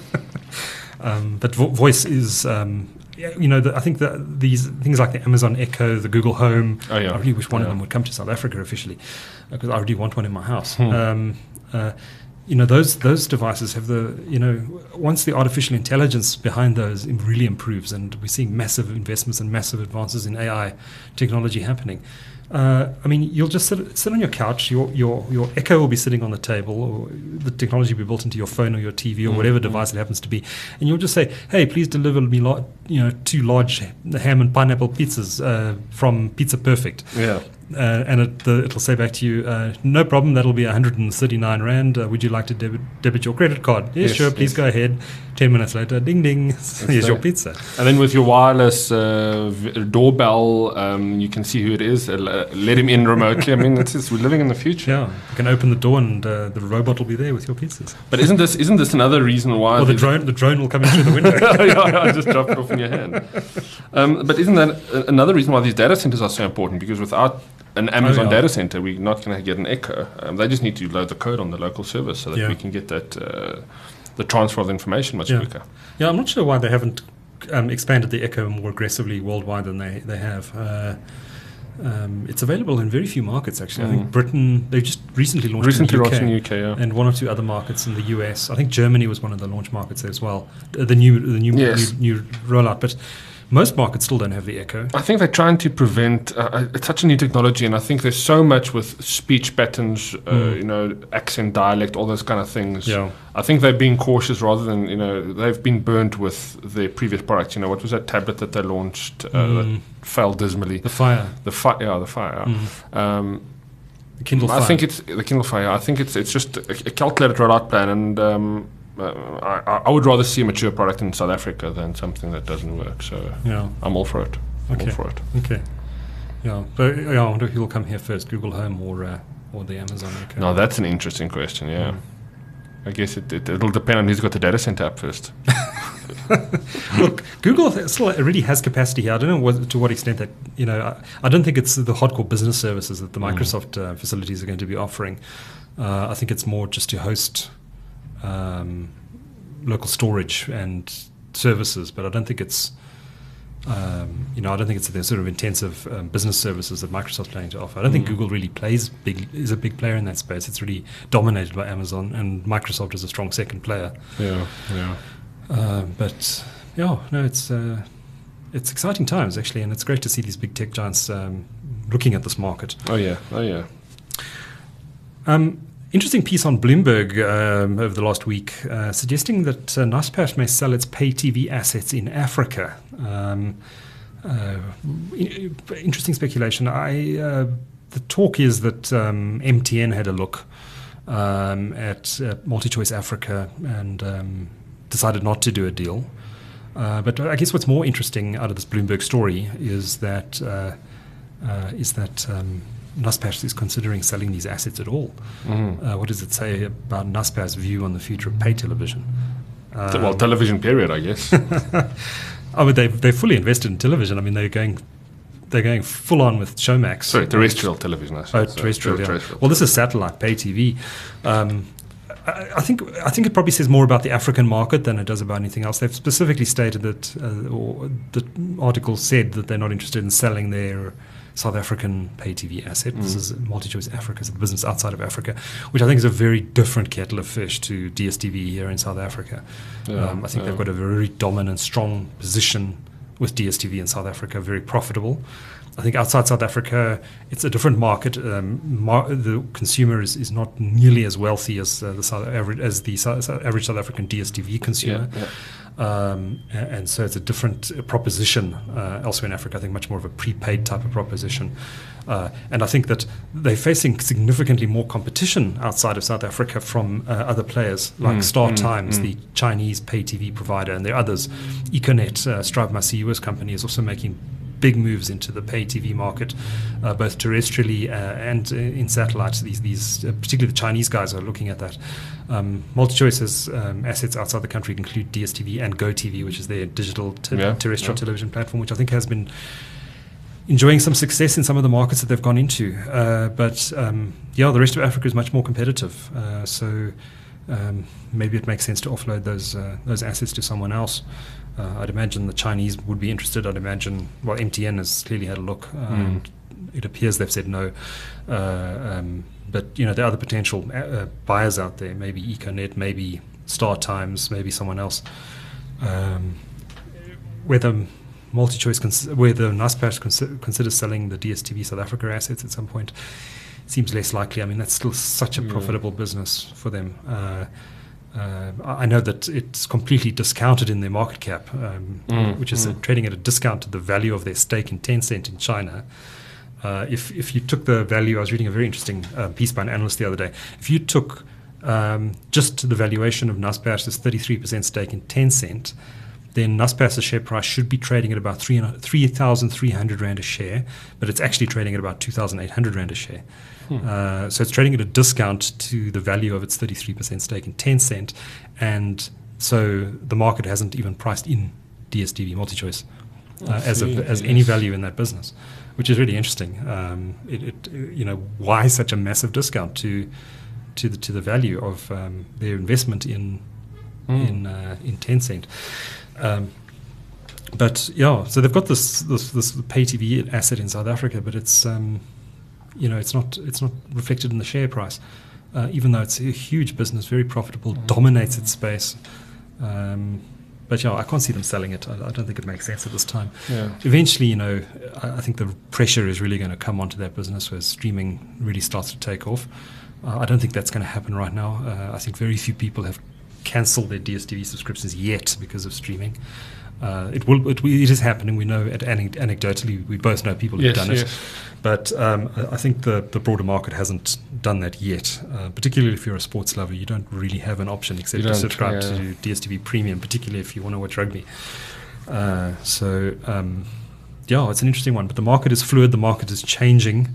Um, but vo- voice is, um, yeah, you know, the, I think that these things like the Amazon Echo, the Google Home, Oh, yeah. I really wish one of Yeah. them would come to South Africa officially because I already want one in my house. Hmm. Um, uh, you know, those those devices have the, you know, once the artificial intelligence behind those im- really improves, and we're seeing massive investments and massive advances in A I technology happening. Uh, I mean, you'll just sit, sit on your couch. Your your your Echo will be sitting on the table, or the technology will be built into your phone or your T V or Mm, whatever mm. device it happens to be, and you'll just say, "Hey, please deliver me, lar- you know, two large ham and pineapple pizzas uh, from Pizza Perfect." Yeah. Uh, and it, the, it'll say back to you, uh, "No problem. That'll be one hundred thirty-nine rand. Uh, would you like to debit, debit your credit card?" Yes, Yes, sure. Please yes. go ahead. Ten minutes later, ding ding. Here's your right. pizza. And then with your wireless uh, v- doorbell, um, you can see who it is. Uh, l- let him in remotely. I mean, it's just, we're living in the future. Yeah, you can open the door and uh, the robot will be there with your pizzas. But isn't this isn't this another reason why? Or the these- drone, the drone will come in through the window. yeah, yeah, just drop it off in your hand. Um, but isn't that a- another reason why these data centers are so important? Because without an Amazon Oh, yeah. data center, we're not going to get an Echo. Um, they just need to load the code on the local service so that Yeah. we can get that uh, the transfer of the information much Yeah. quicker. Yeah, I'm not sure why they haven't um, expanded the Echo more aggressively worldwide than they, they have. Uh, um, it's available in very few markets, actually. I think Mm. Britain, they've just recently launched Recently in the launched U K. in the U K, yeah. And one or two other markets in the U S. I think Germany was one of the launch markets as well. Uh, the new, the new, Yes. new, new rollout, but most markets still don't have the Echo. I think they're trying to prevent. Uh, it's such a new technology, and I think there's so much with speech patterns, uh, Mm. you know, accent, dialect, all those kind of things. Yeah. I think they're being cautious rather than, you know, they've been burnt with their previous products. You know, what was that tablet that they launched uh, Mm. that failed dismally? The Fire, The Fire, yeah, the Fire. Mm. Um, the Kindle I Fire. think it's the Kindle Fire. I think it's it's just a, a calculated rollout plan, and um, uh, I, I would rather see a mature product in South Africa than something that doesn't work. So yeah. I'm all for it. I'm Okay. all for it. Okay. Yeah. But yeah, I wonder who will come here first, Google Home or uh, or the Amazon Echo. No, that's an interesting question. Yeah, Mm. I guess it, it it'll depend on who's got the data center up first. Look, Google th- still already has capacity here. I don't know what, to what extent that, you know, I, I don't think it's the hardcore business services that the Mm. Microsoft uh, facilities are going to be offering. Uh, I think it's more just to host um, local storage and services, but I don't think it's, um, you know, I don't think it's the sort of intensive um, business services that Microsoft's planning to offer. I don't think Google really plays big, is a big player in that space. It's really dominated by Amazon, and Microsoft is a strong second player. Yeah, yeah. Uh, but yeah, no, it's uh, it's exciting times actually, and it's great to see these big tech giants um, looking at this market. Oh yeah, oh yeah. Um, interesting piece on Bloomberg um, over the last week, uh, suggesting that uh, Naspers may sell its pay T V assets in Africa. Um, uh, in, interesting speculation. I uh, the talk is that um, M T N had a look um, at uh, MultiChoice Africa and um, decided not to do a deal. Uh, but I guess what's more interesting out of this Bloomberg story is that uh, uh, is that um, Naspers is considering selling these assets at all. Mm-hmm. Uh, what does it say about Naspers' view on the future of pay television? Um, well, television period, I guess. oh, but they've they're fully invested in television. I mean, they're going they're going full on with Showmax. Sorry, terrestrial television. I oh, terrestrial. Yeah. terrestrial. Well, this is satellite pay T V. Um, I, I think I think it probably says more about the African market than it does about anything else. They've specifically stated that, uh, or the article said that they're not interested in selling their South African pay T V asset. Mm. This is MultiChoice Africa, so the business outside of Africa, which I think is a very different kettle of fish to D S T V here in South Africa. Yeah, um, I think yeah. they've got a very dominant, strong position with D S T V in South Africa, very profitable. I think outside South Africa, it's a different market. Um, mar- the consumer is, is not nearly as wealthy as uh, the South average as the South, average South African D S T V consumer. Yeah, yeah. Um, and, and so it's a different uh, proposition uh, elsewhere in Africa. I think much more of a prepaid type of proposition. Uh, and I think that they're facing significantly more competition outside of South Africa from uh, other players like mm, Star mm, Times, mm. the Chinese pay T V provider, and there are others. Econet, uh, Strive My C U S company, is also making big moves into the pay T V market, uh, both terrestrially uh, and uh, in satellites. These, these uh, particularly the Chinese guys are looking at that. Um, MultiChoice's um, assets outside the country include D S T V and GoTV, which is their digital te- yeah, terrestrial yeah. television platform, which I think has been enjoying some success in some of the markets that they've gone into. Uh, but um, yeah, the rest of Africa is much more competitive. Uh, so um, maybe it makes sense to offload those uh, those assets to someone else. Uh, I'd imagine the Chinese would be interested. I'd imagine, well, M T N has clearly had a look. Uh, mm. and it appears they've said no. Uh, um, but, you know, there are other potential uh, buyers out there, maybe Econet, maybe Star Times, maybe someone else. Um, whether MultiChoice, cons- whether Naspers cons- considers selling the D S T V South Africa assets at some point seems less likely. I mean, that's still such a yeah. profitable business for them. Uh, Uh, I know that it's completely discounted in their market cap, um, mm, which is mm. uh, trading at a discount to the value of their stake in Tencent in China. Uh, if if you took the value, I was reading a very interesting uh, piece by an analyst the other day. If you took um, just the valuation of Naspers' thirty-three percent stake in Tencent, then Naspers' share price should be trading at about three thousand three hundred rand a share, but it's actually trading at about two thousand eight hundred rand a share. Hmm. Uh, so it's trading at a discount to the value of its thirty-three percent stake in Tencent, and so the market hasn't even priced in D S T V MultiChoice uh, as a, as yes. any value in that business, which is really interesting. Um, it, it, you know, why such a massive discount to to the to the value of um, their investment in mm. in uh, in Tencent? Um, but yeah, so they've got this this, this pay T V asset in South Africa, but it's um, you know, it's not it's not reflected in the share price, uh, even though it's a huge business, very profitable, dominates its space. Um, but yeah, I can't see them selling it. I, I don't think it makes sense at this time. Yeah. Eventually, you know, I, I think the pressure is really going to come onto that business where streaming really starts to take off. Uh, I don't think that's going to happen right now. Uh, I think very few people have cancelled their D S T V subscriptions yet because of streaming. Uh, it will. It, it is happening. We know it anecdotally. We both know people who've yes, done yes. it. But um, I think the, the broader market hasn't done that yet. Uh, particularly if you're a sports lover, you don't really have an option except to subscribe yeah. to D S T V Premium, particularly if you want to watch rugby. Uh, so, um, yeah, it's an interesting one. But the market is fluid. The market is changing.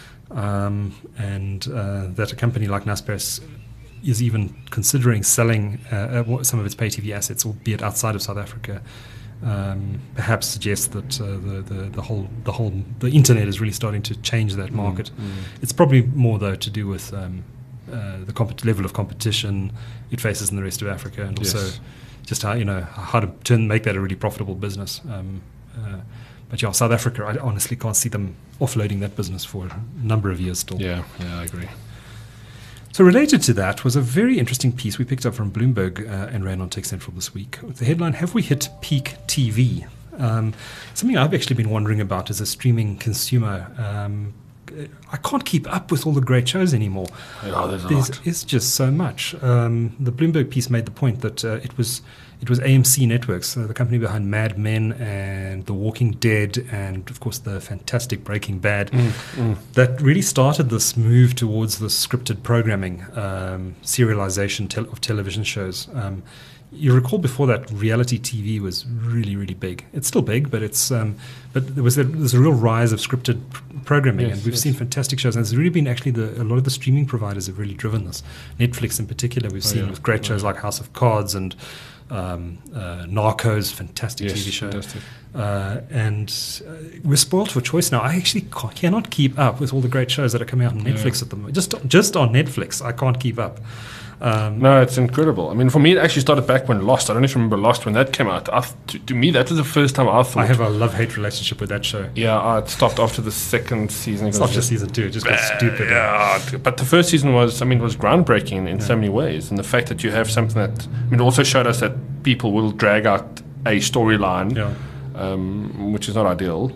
Um, and uh, that a company like Naspers is even considering selling uh, some of its pay T V assets, albeit outside of South Africa, um, perhaps suggests that uh, the, the the whole the whole the internet is really starting to change that market. Mm, mm. It's probably more though to do with um, uh, the comp- level of competition it faces in the rest of Africa, and also Yes. just how you know how to turn make that a really profitable business. Um, uh, but yeah, South Africa, I honestly can't see them offloading that business for a number of years still. Yeah, yeah, I agree. So related to that was a very interesting piece we picked up from Bloomberg uh, and ran on Tech Central this week. The headline, "Have we hit peak T V?" Um, something I've actually been wondering about as a streaming consumer. Um, I can't keep up with all the great shows anymore. Yeah, there's a There's lot. it's just so much. Um, the Bloomberg piece made the point that uh, it was it was A M C Networks, uh, the company behind Mad Men and The Walking Dead, and of course the fantastic Breaking Bad, Mm, mm. that really started this move towards the scripted programming, um, serialization tel- of television shows. Um, you recall before that reality T V was really, really big. It's still big, but it's um, but there was a, there's a real rise of scripted pr- programming, Yes, and we've yes. seen fantastic shows. And it's really been actually the, a lot of the streaming providers have really driven this. Netflix in particular, we've Oh, seen yeah. with great Oh, shows yeah. like House of Cards and um, uh, Narcos, fantastic Yes, T V show. fantastic. Uh, and uh, we're spoiled for choice now. I actually ca- cannot keep up with all the great shows that are coming out on Netflix Yeah. at the moment. Just just on Netflix, I can't keep up. Um, No, it's incredible. I mean, for me, it actually started back when Lost. I don't know if you remember Lost when that came out. I, th- to, to me, that was the first time I thought. I have a love-hate relationship with that show. Yeah, I stopped after the second season. It It's was not just season two; it just got bad, stupid. Yeah, t- but the first season was, I mean, was groundbreaking in, in so many ways. And the fact that you have something that, I mean, it also showed us that people will drag out a storyline, Yeah. um, which is not ideal.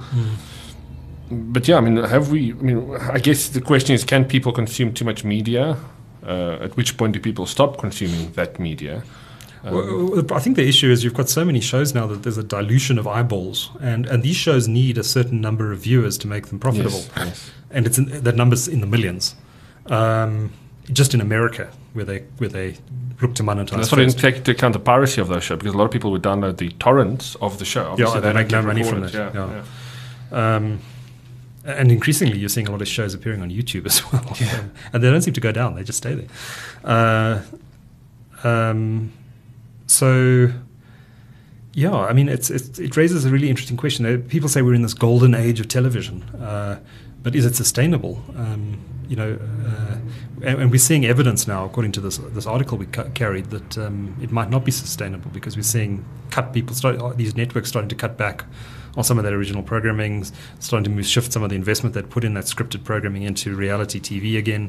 But yeah, I mean, have we, I mean, I guess the question is, can people consume too much media? Uh, at which point do people stop consuming that media? Um, Well, I think the issue is you've got so many shows now that there's a dilution of eyeballs, and, and these shows need a certain number of viewers to make them profitable, yes, yes. and it's in, that number's in the millions. Um, just in America, where they where they look to monetize. That's what I first. didn't take into account the piracy of those shows, because a lot of people would download the torrents of the show. Obviously, they make no don't money get from recorded. that, Yeah, yeah. yeah. Um, and increasingly, you're seeing a lot of shows appearing on YouTube as well, um, and they don't seem to go down; they just stay there. Uh, um, so, yeah, I mean, it's, it's it raises a really interesting question. Uh, People say we're in this golden age of television, uh, but is it sustainable? Um, you know, uh, and, and we're seeing evidence now, according to this this article we ca- carried, that um, it might not be sustainable, because we're seeing cut people start these networks starting to cut back on some of their original programming, starting to move, shift some of the investment they'd put in that scripted programming into reality T V again,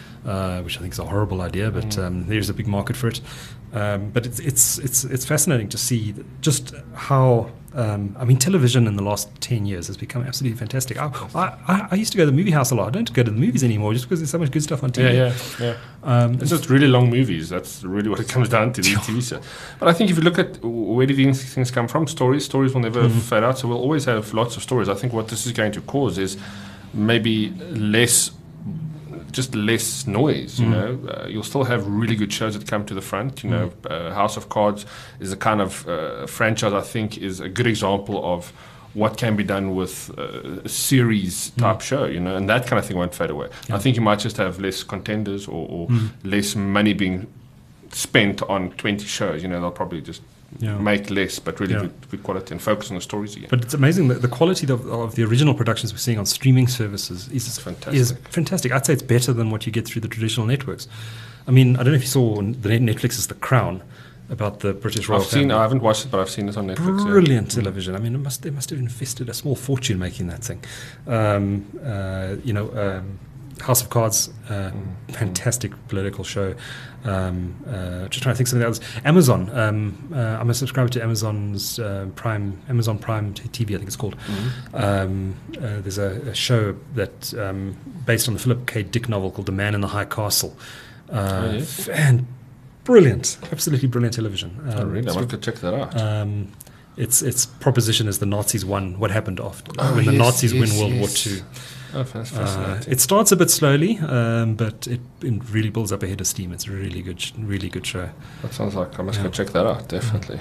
uh, which I think is a horrible idea, but um, there's a big market for it. Um, but it's it's it's it's fascinating to see just how um, I mean, television in the last ten years has become absolutely fantastic. I, I, I used to go to the movie house a lot. I don't go to the movies anymore just because there's so much good stuff on T V. Yeah, yeah, yeah. Um, It's just really long movies. That's really what it comes down to, the T V show. But I think if you look at where do these things come from, stories, stories will never Mm-hmm. fade out. So we'll always have lots of stories. I think what this is going to cause is maybe less, just less noise. You Mm. know, uh, you'll still have really good shows that come to the front. You know, uh, House of Cards is a kind of uh, franchise. I think is a good example of what can be done with uh, a series type show, you know, and that kind of thing won't fade away. I think you might just have less contenders or, or less money being spent on twenty shows. You know, they'll probably just Yeah. make less, but really Yeah. good, good quality and focus on the stories again. But it's amazing that the quality of, of the original productions we're seeing on streaming services is It's fantastic. is fantastic. I'd say it's better than what you get through the traditional networks. I mean, I don't know if you saw the Netflix's The Crown about the British royal I've seen, family. I haven't watched it, but I've seen it on Netflix. yeah. Brilliant television. I mean, it must they must have invested a small fortune making that thing. Um, uh, you know, um, House of Cards, uh, fantastic political show. Um, uh, just trying to think of something else. Amazon. Um, uh, I'm a subscriber to Amazon's uh, Prime, Amazon Prime T V, I think it's called. Um, uh, there's a, a show that um, based on the Philip K. Dick novel called The Man in the High Castle. Uh, Oh, yes? and brilliant, absolutely brilliant television. Um, Oh, really? I it's must go check that out. um, its its proposition is the Nazis won. What happened after Oh, when the yes, Nazis yes, win World yes. War Two? oh, that's Uh, fascinating. it starts a bit slowly, um, but it, it really builds up a head of steam. It's a really good, sh- really good show. that sounds like I must yeah. go check that out, definitely.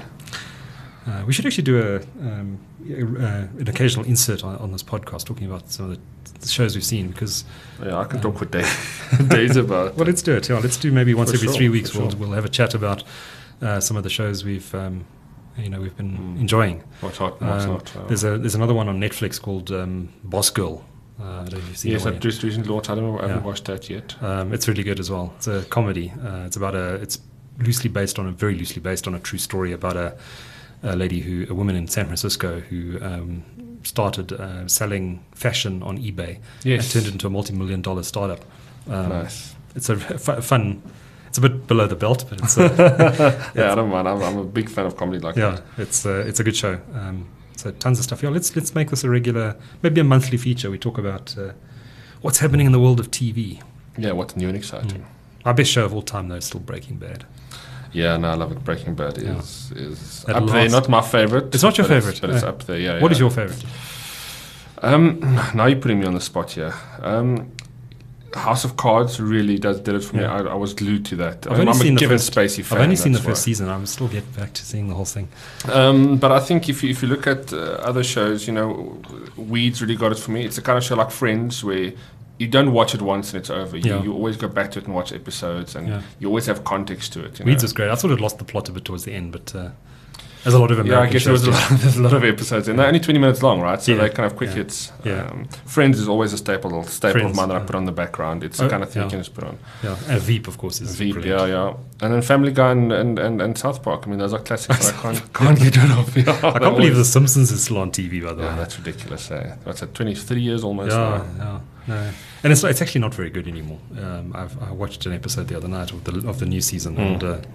Uh, we should actually do a um, uh, an occasional insert on, on this podcast talking about some of the, the shows we've seen, because Yeah, I can talk for days, days about well, let's do it. Yeah, let's do maybe once For every sure, three weeks. for We'll sure. we'll have a chat about uh, some of the shows we've um, you know we've been Mm. enjoying. what's hot and what's Um, not. uh, There's a there's another one on Netflix called um, Boss Girl, Uh, I don't know if you've seen Yes, that I one just recently launched. I don't know. I haven't Yeah. watched that yet. yet. Um, it's really good as well. It's a comedy. Uh, it's about a. It's loosely based on a very loosely based on a true story about a, a lady who, a woman in San Francisco who um, started uh, selling fashion on eBay. Yes. And turned it into a multi-million dollar startup. Um, Nice. It's a f- fun. It's a bit below the belt, but it's a, Yeah, I don't mind. I'm, I'm a big fan of comedy like yeah, that. it's a, it's a good show. Um, so tons of stuff. Yeah, let's let's make this a regular, maybe a monthly feature. We talk about uh, what's happening in the world of T V. Yeah, what's new and exciting. Our best show of all time, though, is still Breaking Bad. Yeah, no, I love it. Breaking Bad is is At up there. last. Not my favorite. It's not your but favorite, but it's no. up there. Yeah. What yeah. is your favorite? Um, now you're putting me on the spot here. Um, House of Cards really does did it for Yeah. me. I, I was glued to that. I've I'm, only I'm seen a the Kevin first- Spacey fan. I've only seen the that's first why. season. I'm still getting back to seeing the whole thing. Um, but I think if you, if you look at uh, other shows, you know, Weeds really got it for me. It's a kind of show like Friends where you don't watch it once and it's over. You, Yeah. you always go back to it and watch episodes, and Yeah. you always have context to it. You Weeds know? is great. I thought it lost the plot a bit towards the end, but uh, there's a lot of American Yeah, I guess there shows was a too. lot, there's a lot of episodes, and they're only twenty minutes long, right? So Yeah. they're kind of quick Yeah. hits. Yeah. Um, Friends is always a staple staple Friends, of mine that I yeah. put on the background. It's Oh, the kind of thing yeah. you can just put on. Yeah, and Veep, of course, is Veep, brilliant. yeah, yeah. And then Family Guy and, and, and, and South Park. I mean, those are classics that I can't, can't get rid of. Yeah, I can't believe The Simpsons is still on T V, by the Yeah, way. that's ridiculous. Eh? That's at twenty, thirty years almost Yeah, now. yeah, no. And it's it's actually not very good anymore. Um, I've I watched an episode the other night of the of the new season, Mm. and uh,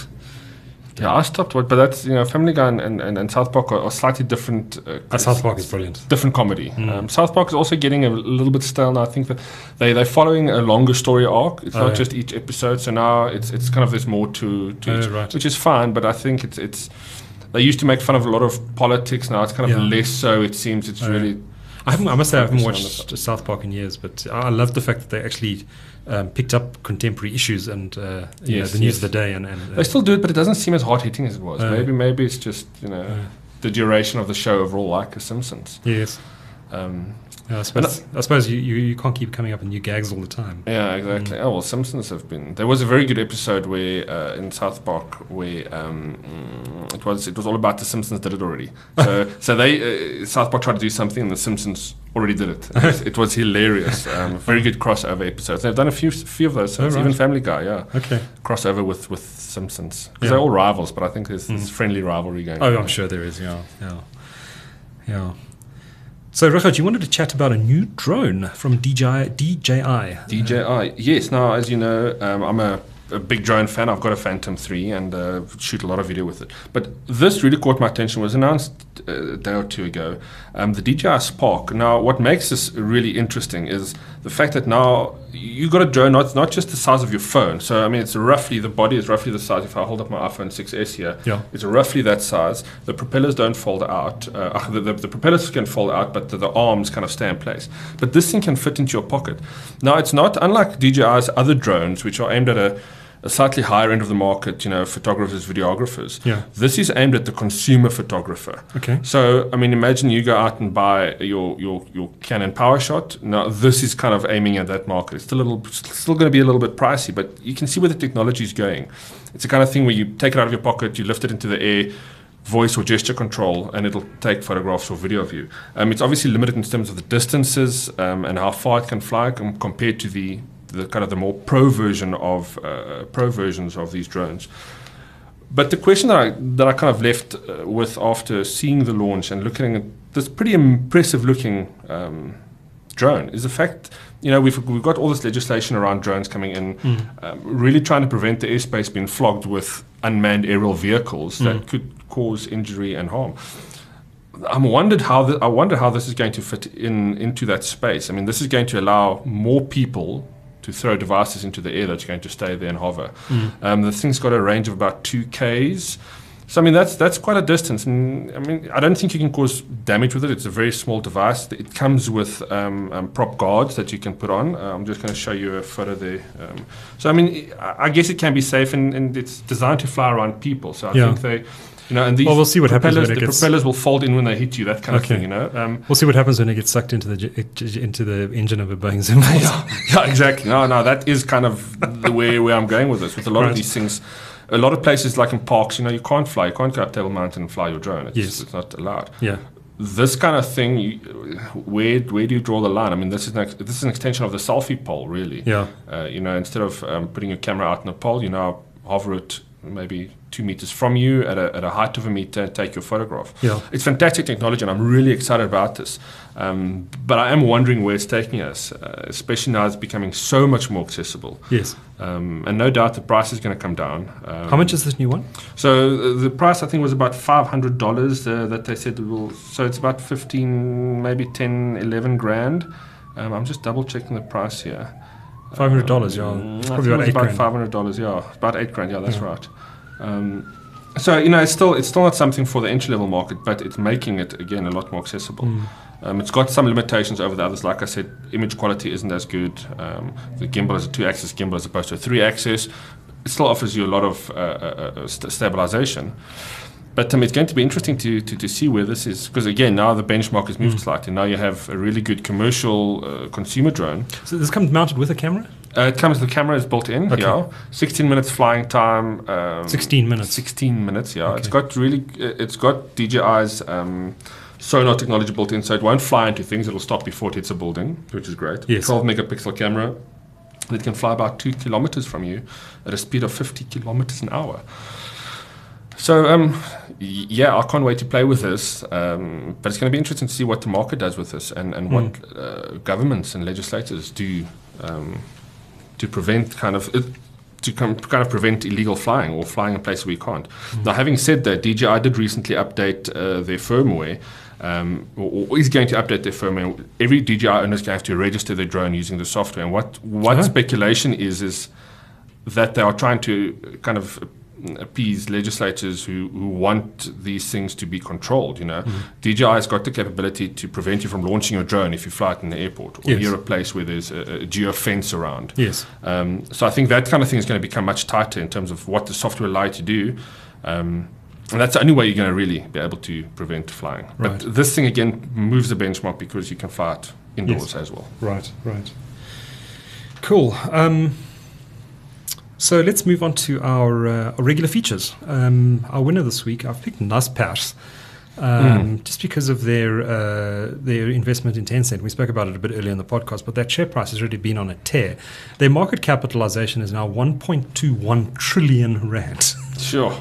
Yeah, I stopped. What, but that's you know, Family Guy and, and, and South Park are, are slightly different. Uh, uh, South Park is brilliant. different comedy. Mm. Um, South Park is also getting a little bit stale now. I think that they they're following a longer story arc. It's Oh, not yeah. just each episode. So now it's it's kind of there's more to, to Oh, each, right. which is fine. But I think it's it's they used to make fun of a lot of politics. Now it's kind of Yeah. less so. It seems it's Oh, yeah. really. I haven't. I must say I haven't Focusing on watched South Park in years, but I I love the fact that they actually um, picked up contemporary issues and uh, you know, Yes, the news yes. of the day. And, and uh, They still do it, but it doesn't seem as hard hitting as it was. Oh. maybe maybe it's just you know Oh. the duration of the show overall, like The Simpsons. yes, Um, yeah, I suppose. I suppose you, you, you can't keep coming up with new gags all the time. Yeah, exactly. Oh well, Simpsons have been. There was a very good episode where uh, in South Park where um, mm, it was it was all about the Simpsons did it already. So so they uh, South Park tried to do something and the Simpsons already did it. It was, it was hilarious. Um, very good crossover episodes. They've done a few few of those. Oh, Since, right. Even Family Guy, yeah, Okay. crossover with with Simpsons because Yeah. they're all rivals. But I think there's this Mm. friendly rivalry going. Oh, on. I'm sure there is. Yeah, yeah, yeah. So, Richard, you wanted to chat about a new drone from D J I. D J I. D J I, yes. Now, as you know, um, I'm a, a big drone fan. I've got a Phantom three and uh, shoot a lot of video with it. But this really caught my attention. It was announced uh, a day or two ago. Um, the D J I Spark. Now, what makes this really interesting is the fact that now you got a drone, not not just the size of your phone. So, I mean, it's roughly, the body is roughly the size. If I hold up my iPhone six S here, Yeah. it's roughly that size. The propellers don't fold out. Uh, the, the, the propellers can fold out, but the, the arms kind of stay in place. But this thing can fit into your pocket. Now, it's not unlike D J I's other drones, which are aimed at a, a slightly higher end of the market, you know, photographers, videographers. Yeah. This is aimed at the consumer photographer. Okay. So, I mean, imagine you go out and buy your, your, your Canon PowerShot. Now, this is kind of aiming at that market. It's still a little, still going to be a little bit pricey, but you can see where the technology is going. It's the kind of thing where you take it out of your pocket, you lift it into the air, voice or gesture control, and it'll take photographs or video of you. Um, it's obviously limited in terms of the distances um, and how far it can fly com- compared to the, the kind of the more pro version of uh, pro versions of these drones. But the question that I that I kind of left uh, with after seeing the launch and looking at this pretty impressive looking um, drone is the fact, you know, we've we've got all this legislation around drones coming in, Mm. um, really trying to prevent the airspace being flogged with unmanned aerial vehicles that Mm. could cause injury and harm. I'm wondered how the, I wonder how this is going to fit in into that space. I mean, this is going to allow more people to throw devices into the air that's going to stay there and hover. Mm. Um, the thing's got a range of about two Ks. So, I mean, that's that's quite a distance. And, I mean, I don't think you can cause damage with it. It's a very small device. It comes with um, um, prop guards that you can put on. Uh, I'm just going to show you a photo there. Um, so, I mean, I I guess it can be safe, and, and it's designed to fly around people. So, I Yeah. think they, you know, and these Well, we'll see what happens propellers, when it the gets- propellers will fold in when they hit you, that kind of Okay. thing, you know. Um, We'll see what happens when it gets sucked into the j- into the engine of a Boeing seven forty. yeah, yeah, exactly. No, no, that is kind of the way where I'm going with this. With a lot Right. of these things, a lot of places like in parks, you know, you can't fly. You can't go up Table Mountain and fly your drone. It's, Yes. it's not allowed. Yeah. this kind of thing, you, where where do you draw the line? I mean, this is an, this is an extension of the selfie pole, really. Yeah. Uh, you know, instead of um, putting your camera out in a pole, you now hover it maybe two meters from you at a, at a height of a meter and take your photograph. Yeah. It's fantastic technology, and I'm really excited about this. Um, but I am wondering where it's taking us, uh, especially now it's becoming so much more accessible. Yes. Um, and no doubt the price is going to come down. Um, How much is this new one? So uh, the price I think was about five hundred dollars uh, that they said it will. So it's about fifteen, maybe ten, eleven grand. Um, I'm just double checking the price here. Five hundred dollars, yeah. Um, It's I probably think about it was eight about grand. five hundred dollars. Yeah, about eight grand. Yeah, that's yeah. right. Um, so you know, it's still it's still not something for the entry level market, but it's making it again a lot more accessible. Mm. Um, it's got some limitations over the others. Like I said, image quality isn't as good. Um, the gimbal is a two-axis gimbal as opposed to a three-axis. It still offers you a lot of uh, uh, uh, st- stabilization. But um, it's going to be interesting to, to, to see where this is, because again, now the benchmark has moved mm. slightly. Now you have a really good commercial uh, consumer drone. So this comes mounted with a camera? Uh, it comes, the camera is built in, okay. yeah. sixteen minutes flying time. Um, sixteen minutes. sixteen minutes, yeah. Okay. It's got really, it's got D J I's um, sonar technology built in, so it won't fly into things. It'll stop before it hits a building, which is great. Yes. twelve megapixel camera that can fly about two kilometers from you at a speed of fifty kilometers an hour. So, um, y- yeah, I can't wait to play with this. Um, but it's going to be interesting to see what the market does with this, and, and mm. what uh, governments and legislators do um, to prevent kind of uh, to com- kind of prevent illegal flying or flying in places where you can't. Mm. Now, having said that, D J I did recently update uh, their firmware. Um, or, or is going to update their firmware. Every D J I owner is going to have to register their drone using the software. And what what oh. speculation is is that they are trying to kind of appease legislators who, who want these things to be controlled. You know, mm-hmm. D J I has got the capability to prevent you from launching your drone if you fly it in the airport or yes. near a place where there's a, a geo fence around. Yes. Um, so I think that kind of thing is going to become much tighter in terms of what the software allows you to do. Um, and that's the only way you're going to really be able to prevent flying. Right. But this thing again moves the benchmark because you can fly it indoors yes. as well. Right. Right. Cool. Um, So let's move on to our, uh, our regular features. Um, our winner this week, I've picked Naspers, um, mm. just because of their uh, their investment in Tencent. We spoke about it a bit earlier in the podcast, but that share price has really been on a tear. Their market capitalization is now one point two one trillion rand. Sure.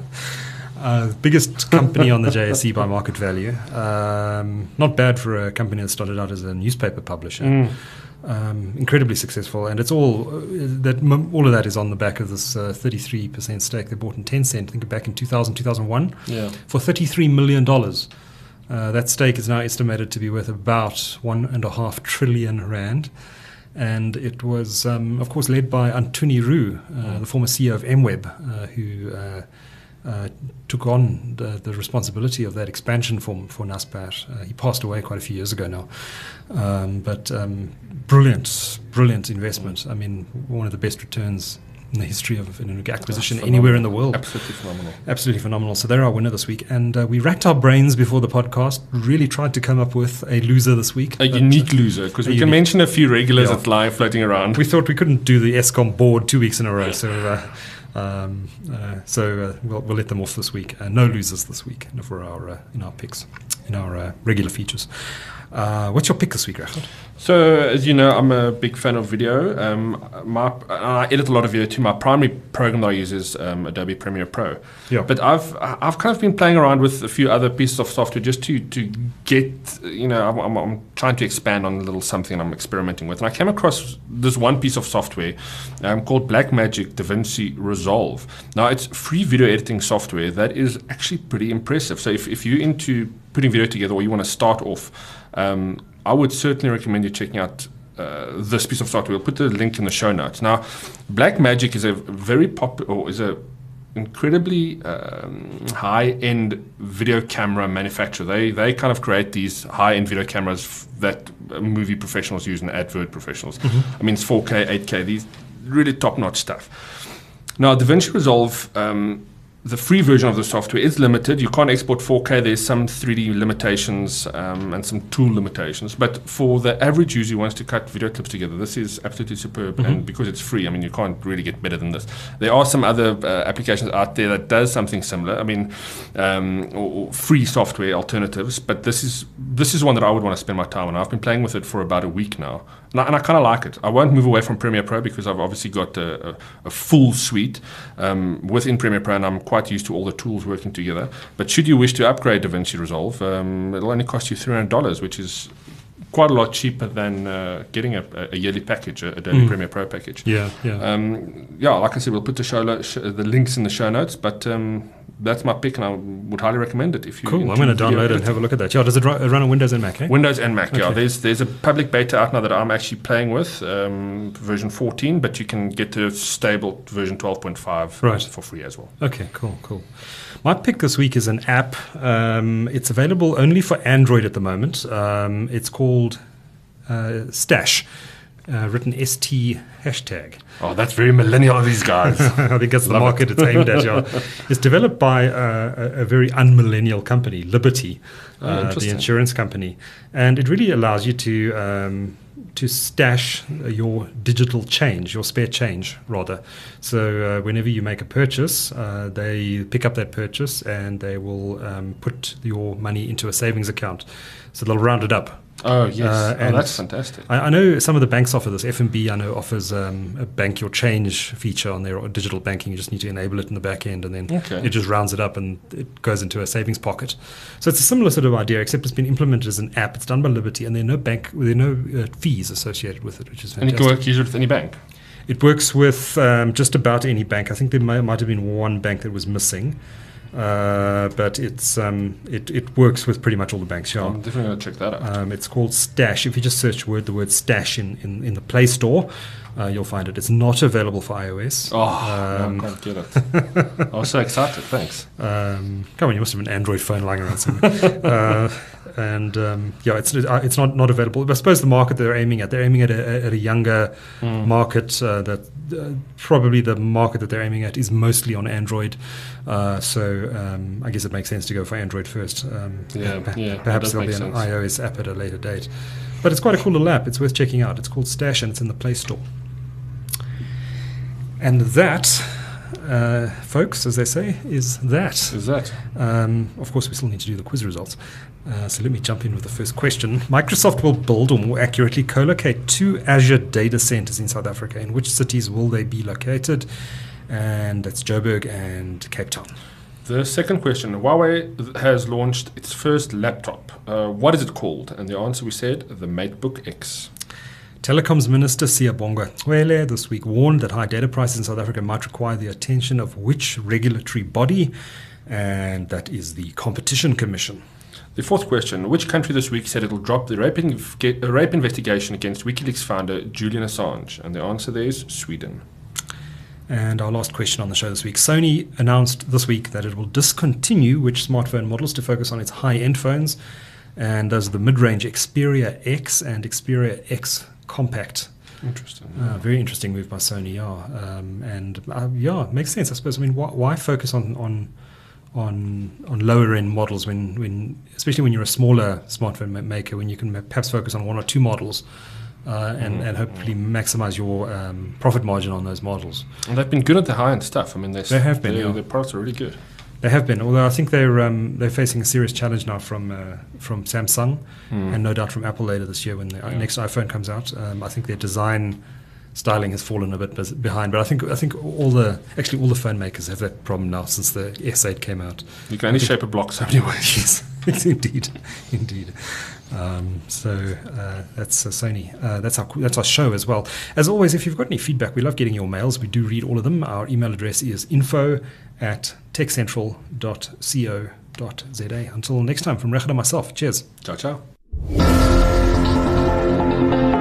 Uh, biggest company on the J S E by market value. Um, not bad for a company that started out as a newspaper publisher. Mm. Um, incredibly successful, and it's all uh, that m- all of that is on the back of this uh, thirty-three percent stake they bought in Tencent. I think back in two thousand, two thousand one, yeah. for thirty-three million dollars. Uh, that stake is now estimated to be worth about one and a half trillion rand, and it was, um, of course, led by Anthony Roux, uh, mm. the former C E O of MWeb, uh, who uh, uh, took on the, the responsibility of that expansion for for Naspers. Uh, he passed away quite a few years ago now. Um, but um, brilliant, brilliant investment. I mean, one of the best returns in the history of an acquisition anywhere in the world. Absolutely phenomenal. Absolutely phenomenal. So they're our winner this week. And uh, we racked our brains before the podcast, really tried to come up with a loser this week. A unique uh, loser, because we can mention a few regulars yeah. that lie floating around. We thought we couldn't do the ESCOM board two weeks in a row, so... Uh, Um, uh, so uh, we'll, we'll let them off this week. Uh, no losers this week for our uh, in our picks, in our uh, regular features. Uh, what's your pick this week, Rachel? So, as you know, I'm a big fan of video. Um, my, I edit a lot of video too. My primary program that I use is um, Adobe Premiere Pro. Yeah. But I've I've kind of been playing around with a few other pieces of software just to, to get, you know, I'm, I'm, I'm trying to expand on a little something I'm experimenting with. And I came across this one piece of software um, called Blackmagic DaVinci Resolve. Now, it's free video editing software that is actually pretty impressive. So if, if you're into putting video together or you want to start off, um, I would certainly recommend you checking out uh, this piece of software. We'll put the link in the show notes. Now, Blackmagic is a very popular, or is a incredibly um, high-end video camera manufacturer. They they kind of create these high-end video cameras f- that movie professionals use and advert professionals. Mm-hmm. I mean, it's four K, eight K, these really top-notch stuff. Now, DaVinci Resolve um, the free version of the software is limited. You can't export four K. There's some three D limitations um, and some tool limitations. But for the average user who wants to cut video clips together, this is absolutely superb. Mm-hmm. And because it's free, I mean, you can't really get better than this. There are some other uh, applications out there that does something similar. I mean, um, or, or free software alternatives. But this is this is one that I would want to spend my time on. I've been playing with it for about a week now. And I, and I kind of like it. I won't move away from Premiere Pro because I've obviously got a, a, a full suite um, within Premiere Pro, and I'm quite used to all the tools working together. But should you wish to upgrade DaVinci Resolve, um, it'll only cost you three hundred dollars, which is quite a lot cheaper than uh, getting a, a yearly package, a, a daily mm. Premiere Pro package. Yeah, yeah. Um, yeah, like I said, we'll put the, show lo- sh- the links in the show notes, but um, that's my pick, and I would highly recommend it. If you cool, I'm going to download it and have a look at that. Yeah, does it run, run on Windows and Mac? Eh? Windows and Mac, okay. Yeah. There's there's a public beta out now that I'm actually playing with, um, version fourteen, but you can get to stable version twelve point five right. for free as well. Okay, cool, cool. My pick this week is an app. Um, it's available only for Android at the moment. Um, it's called uh, Stash. Uh, written S T hashtag. Oh, that's very millennial of these guys. I think that's the Love market it. it's aimed at. Yeah. It's developed by uh, a, a very unmillennial company, Liberty, oh, uh, the insurance company, and it really allows you to um, to stash your digital change, your spare change, rather. So uh, whenever you make a purchase, uh, they pick up that purchase and they will um, put your money into a savings account. So they'll round it up. Oh, yes. Uh, oh, that's fantastic. I, I know some of the banks offer this. F N B, I know, offers um, a bank your change feature on their digital banking. You just need to enable it in the back end, and then okay. it just rounds it up and it goes into a savings pocket. So it's a similar sort of idea, except it's been implemented as an app. It's done by Liberty, and there are no bank, there are no uh, fees associated with it, which is fantastic. And it can work usually with any bank? It works with um, just about any bank. I think there may, might have been one bank that was missing. Uh, but it's um, it, it works with pretty much all the banks. Yeah. I'm definitely going to check that out. Um, it's called Stash. If you just search word the word Stash in, in, in the Play Store, uh, you'll find it. It's not available for iOS. Oh, um, no, I can't get it. I was so excited. Thanks. Um, come on, you must have an Android phone lying around somewhere. uh, and um, yeah, it's it's not, not available. I suppose the market they're aiming at, they're aiming at a, at a younger mm. market. Uh, that uh, probably the market that they're aiming at is mostly on Android. Uh, so um, I guess it makes sense to go for Android first. Um, yeah, pa- yeah, perhaps there'll be an sense. iOS app at a later date. But it's quite a cool little app. It's worth checking out. It's called Stash and it's in the Play Store. And that, uh, folks, as they say, is that. Is that. Um, of course, we still need to do the quiz results. Uh, so let me jump in with the first question. Microsoft will build, or more accurately, co-locate two Azure data centers in South Africa. In which cities will they be located? And that's Joburg and Cape Town. The second question, Huawei has launched its first laptop. Uh, what is it called? And the answer we said, the MateBook X. Telecoms Minister Siyabonga Cwele this week warned that high data prices in South Africa might require the attention of which regulatory body? And that is the Competition Commission. The fourth question, which country this week said it will drop the rape, inv- rape investigation against WikiLeaks founder Julian Assange? And the answer there is Sweden. And our last question on the show this week. Sony announced this week that it will discontinue which smartphone models to focus on its high-end phones. And those are the mid-range Xperia X and Xperia X Compact. Interesting. Uh, very interesting move by Sony, yeah. Um, and uh, yeah, makes sense, I suppose. I mean, why, why focus on on on on lower end models when, when especially when you're a smaller smartphone ma- maker, when you can perhaps focus on one or two models uh, and, mm-hmm. and hopefully maximize your um, profit margin on those models. And they've been good at the high end stuff. I mean, they have been. Yeah. Yeah. Their products are really good. They have been, although I think they're um, they're facing a serious challenge now from uh, from Samsung mm. and no doubt from Apple later this year when the yeah. next iPhone comes out. Um, I think their design styling has fallen a bit behind, but I think I think all the actually all the phone makers have that problem now since the S eight came out. You can only shape a block so many ways. Yes, indeed, indeed. Um, so uh, that's uh, Sony. Uh, that's our that's our show as well. As always, if you've got any feedback, we love getting your mails. We do read all of them. Our email address is info at techcentral dot co dot za. Until next time, from Rechad and myself. Cheers. Ciao, ciao.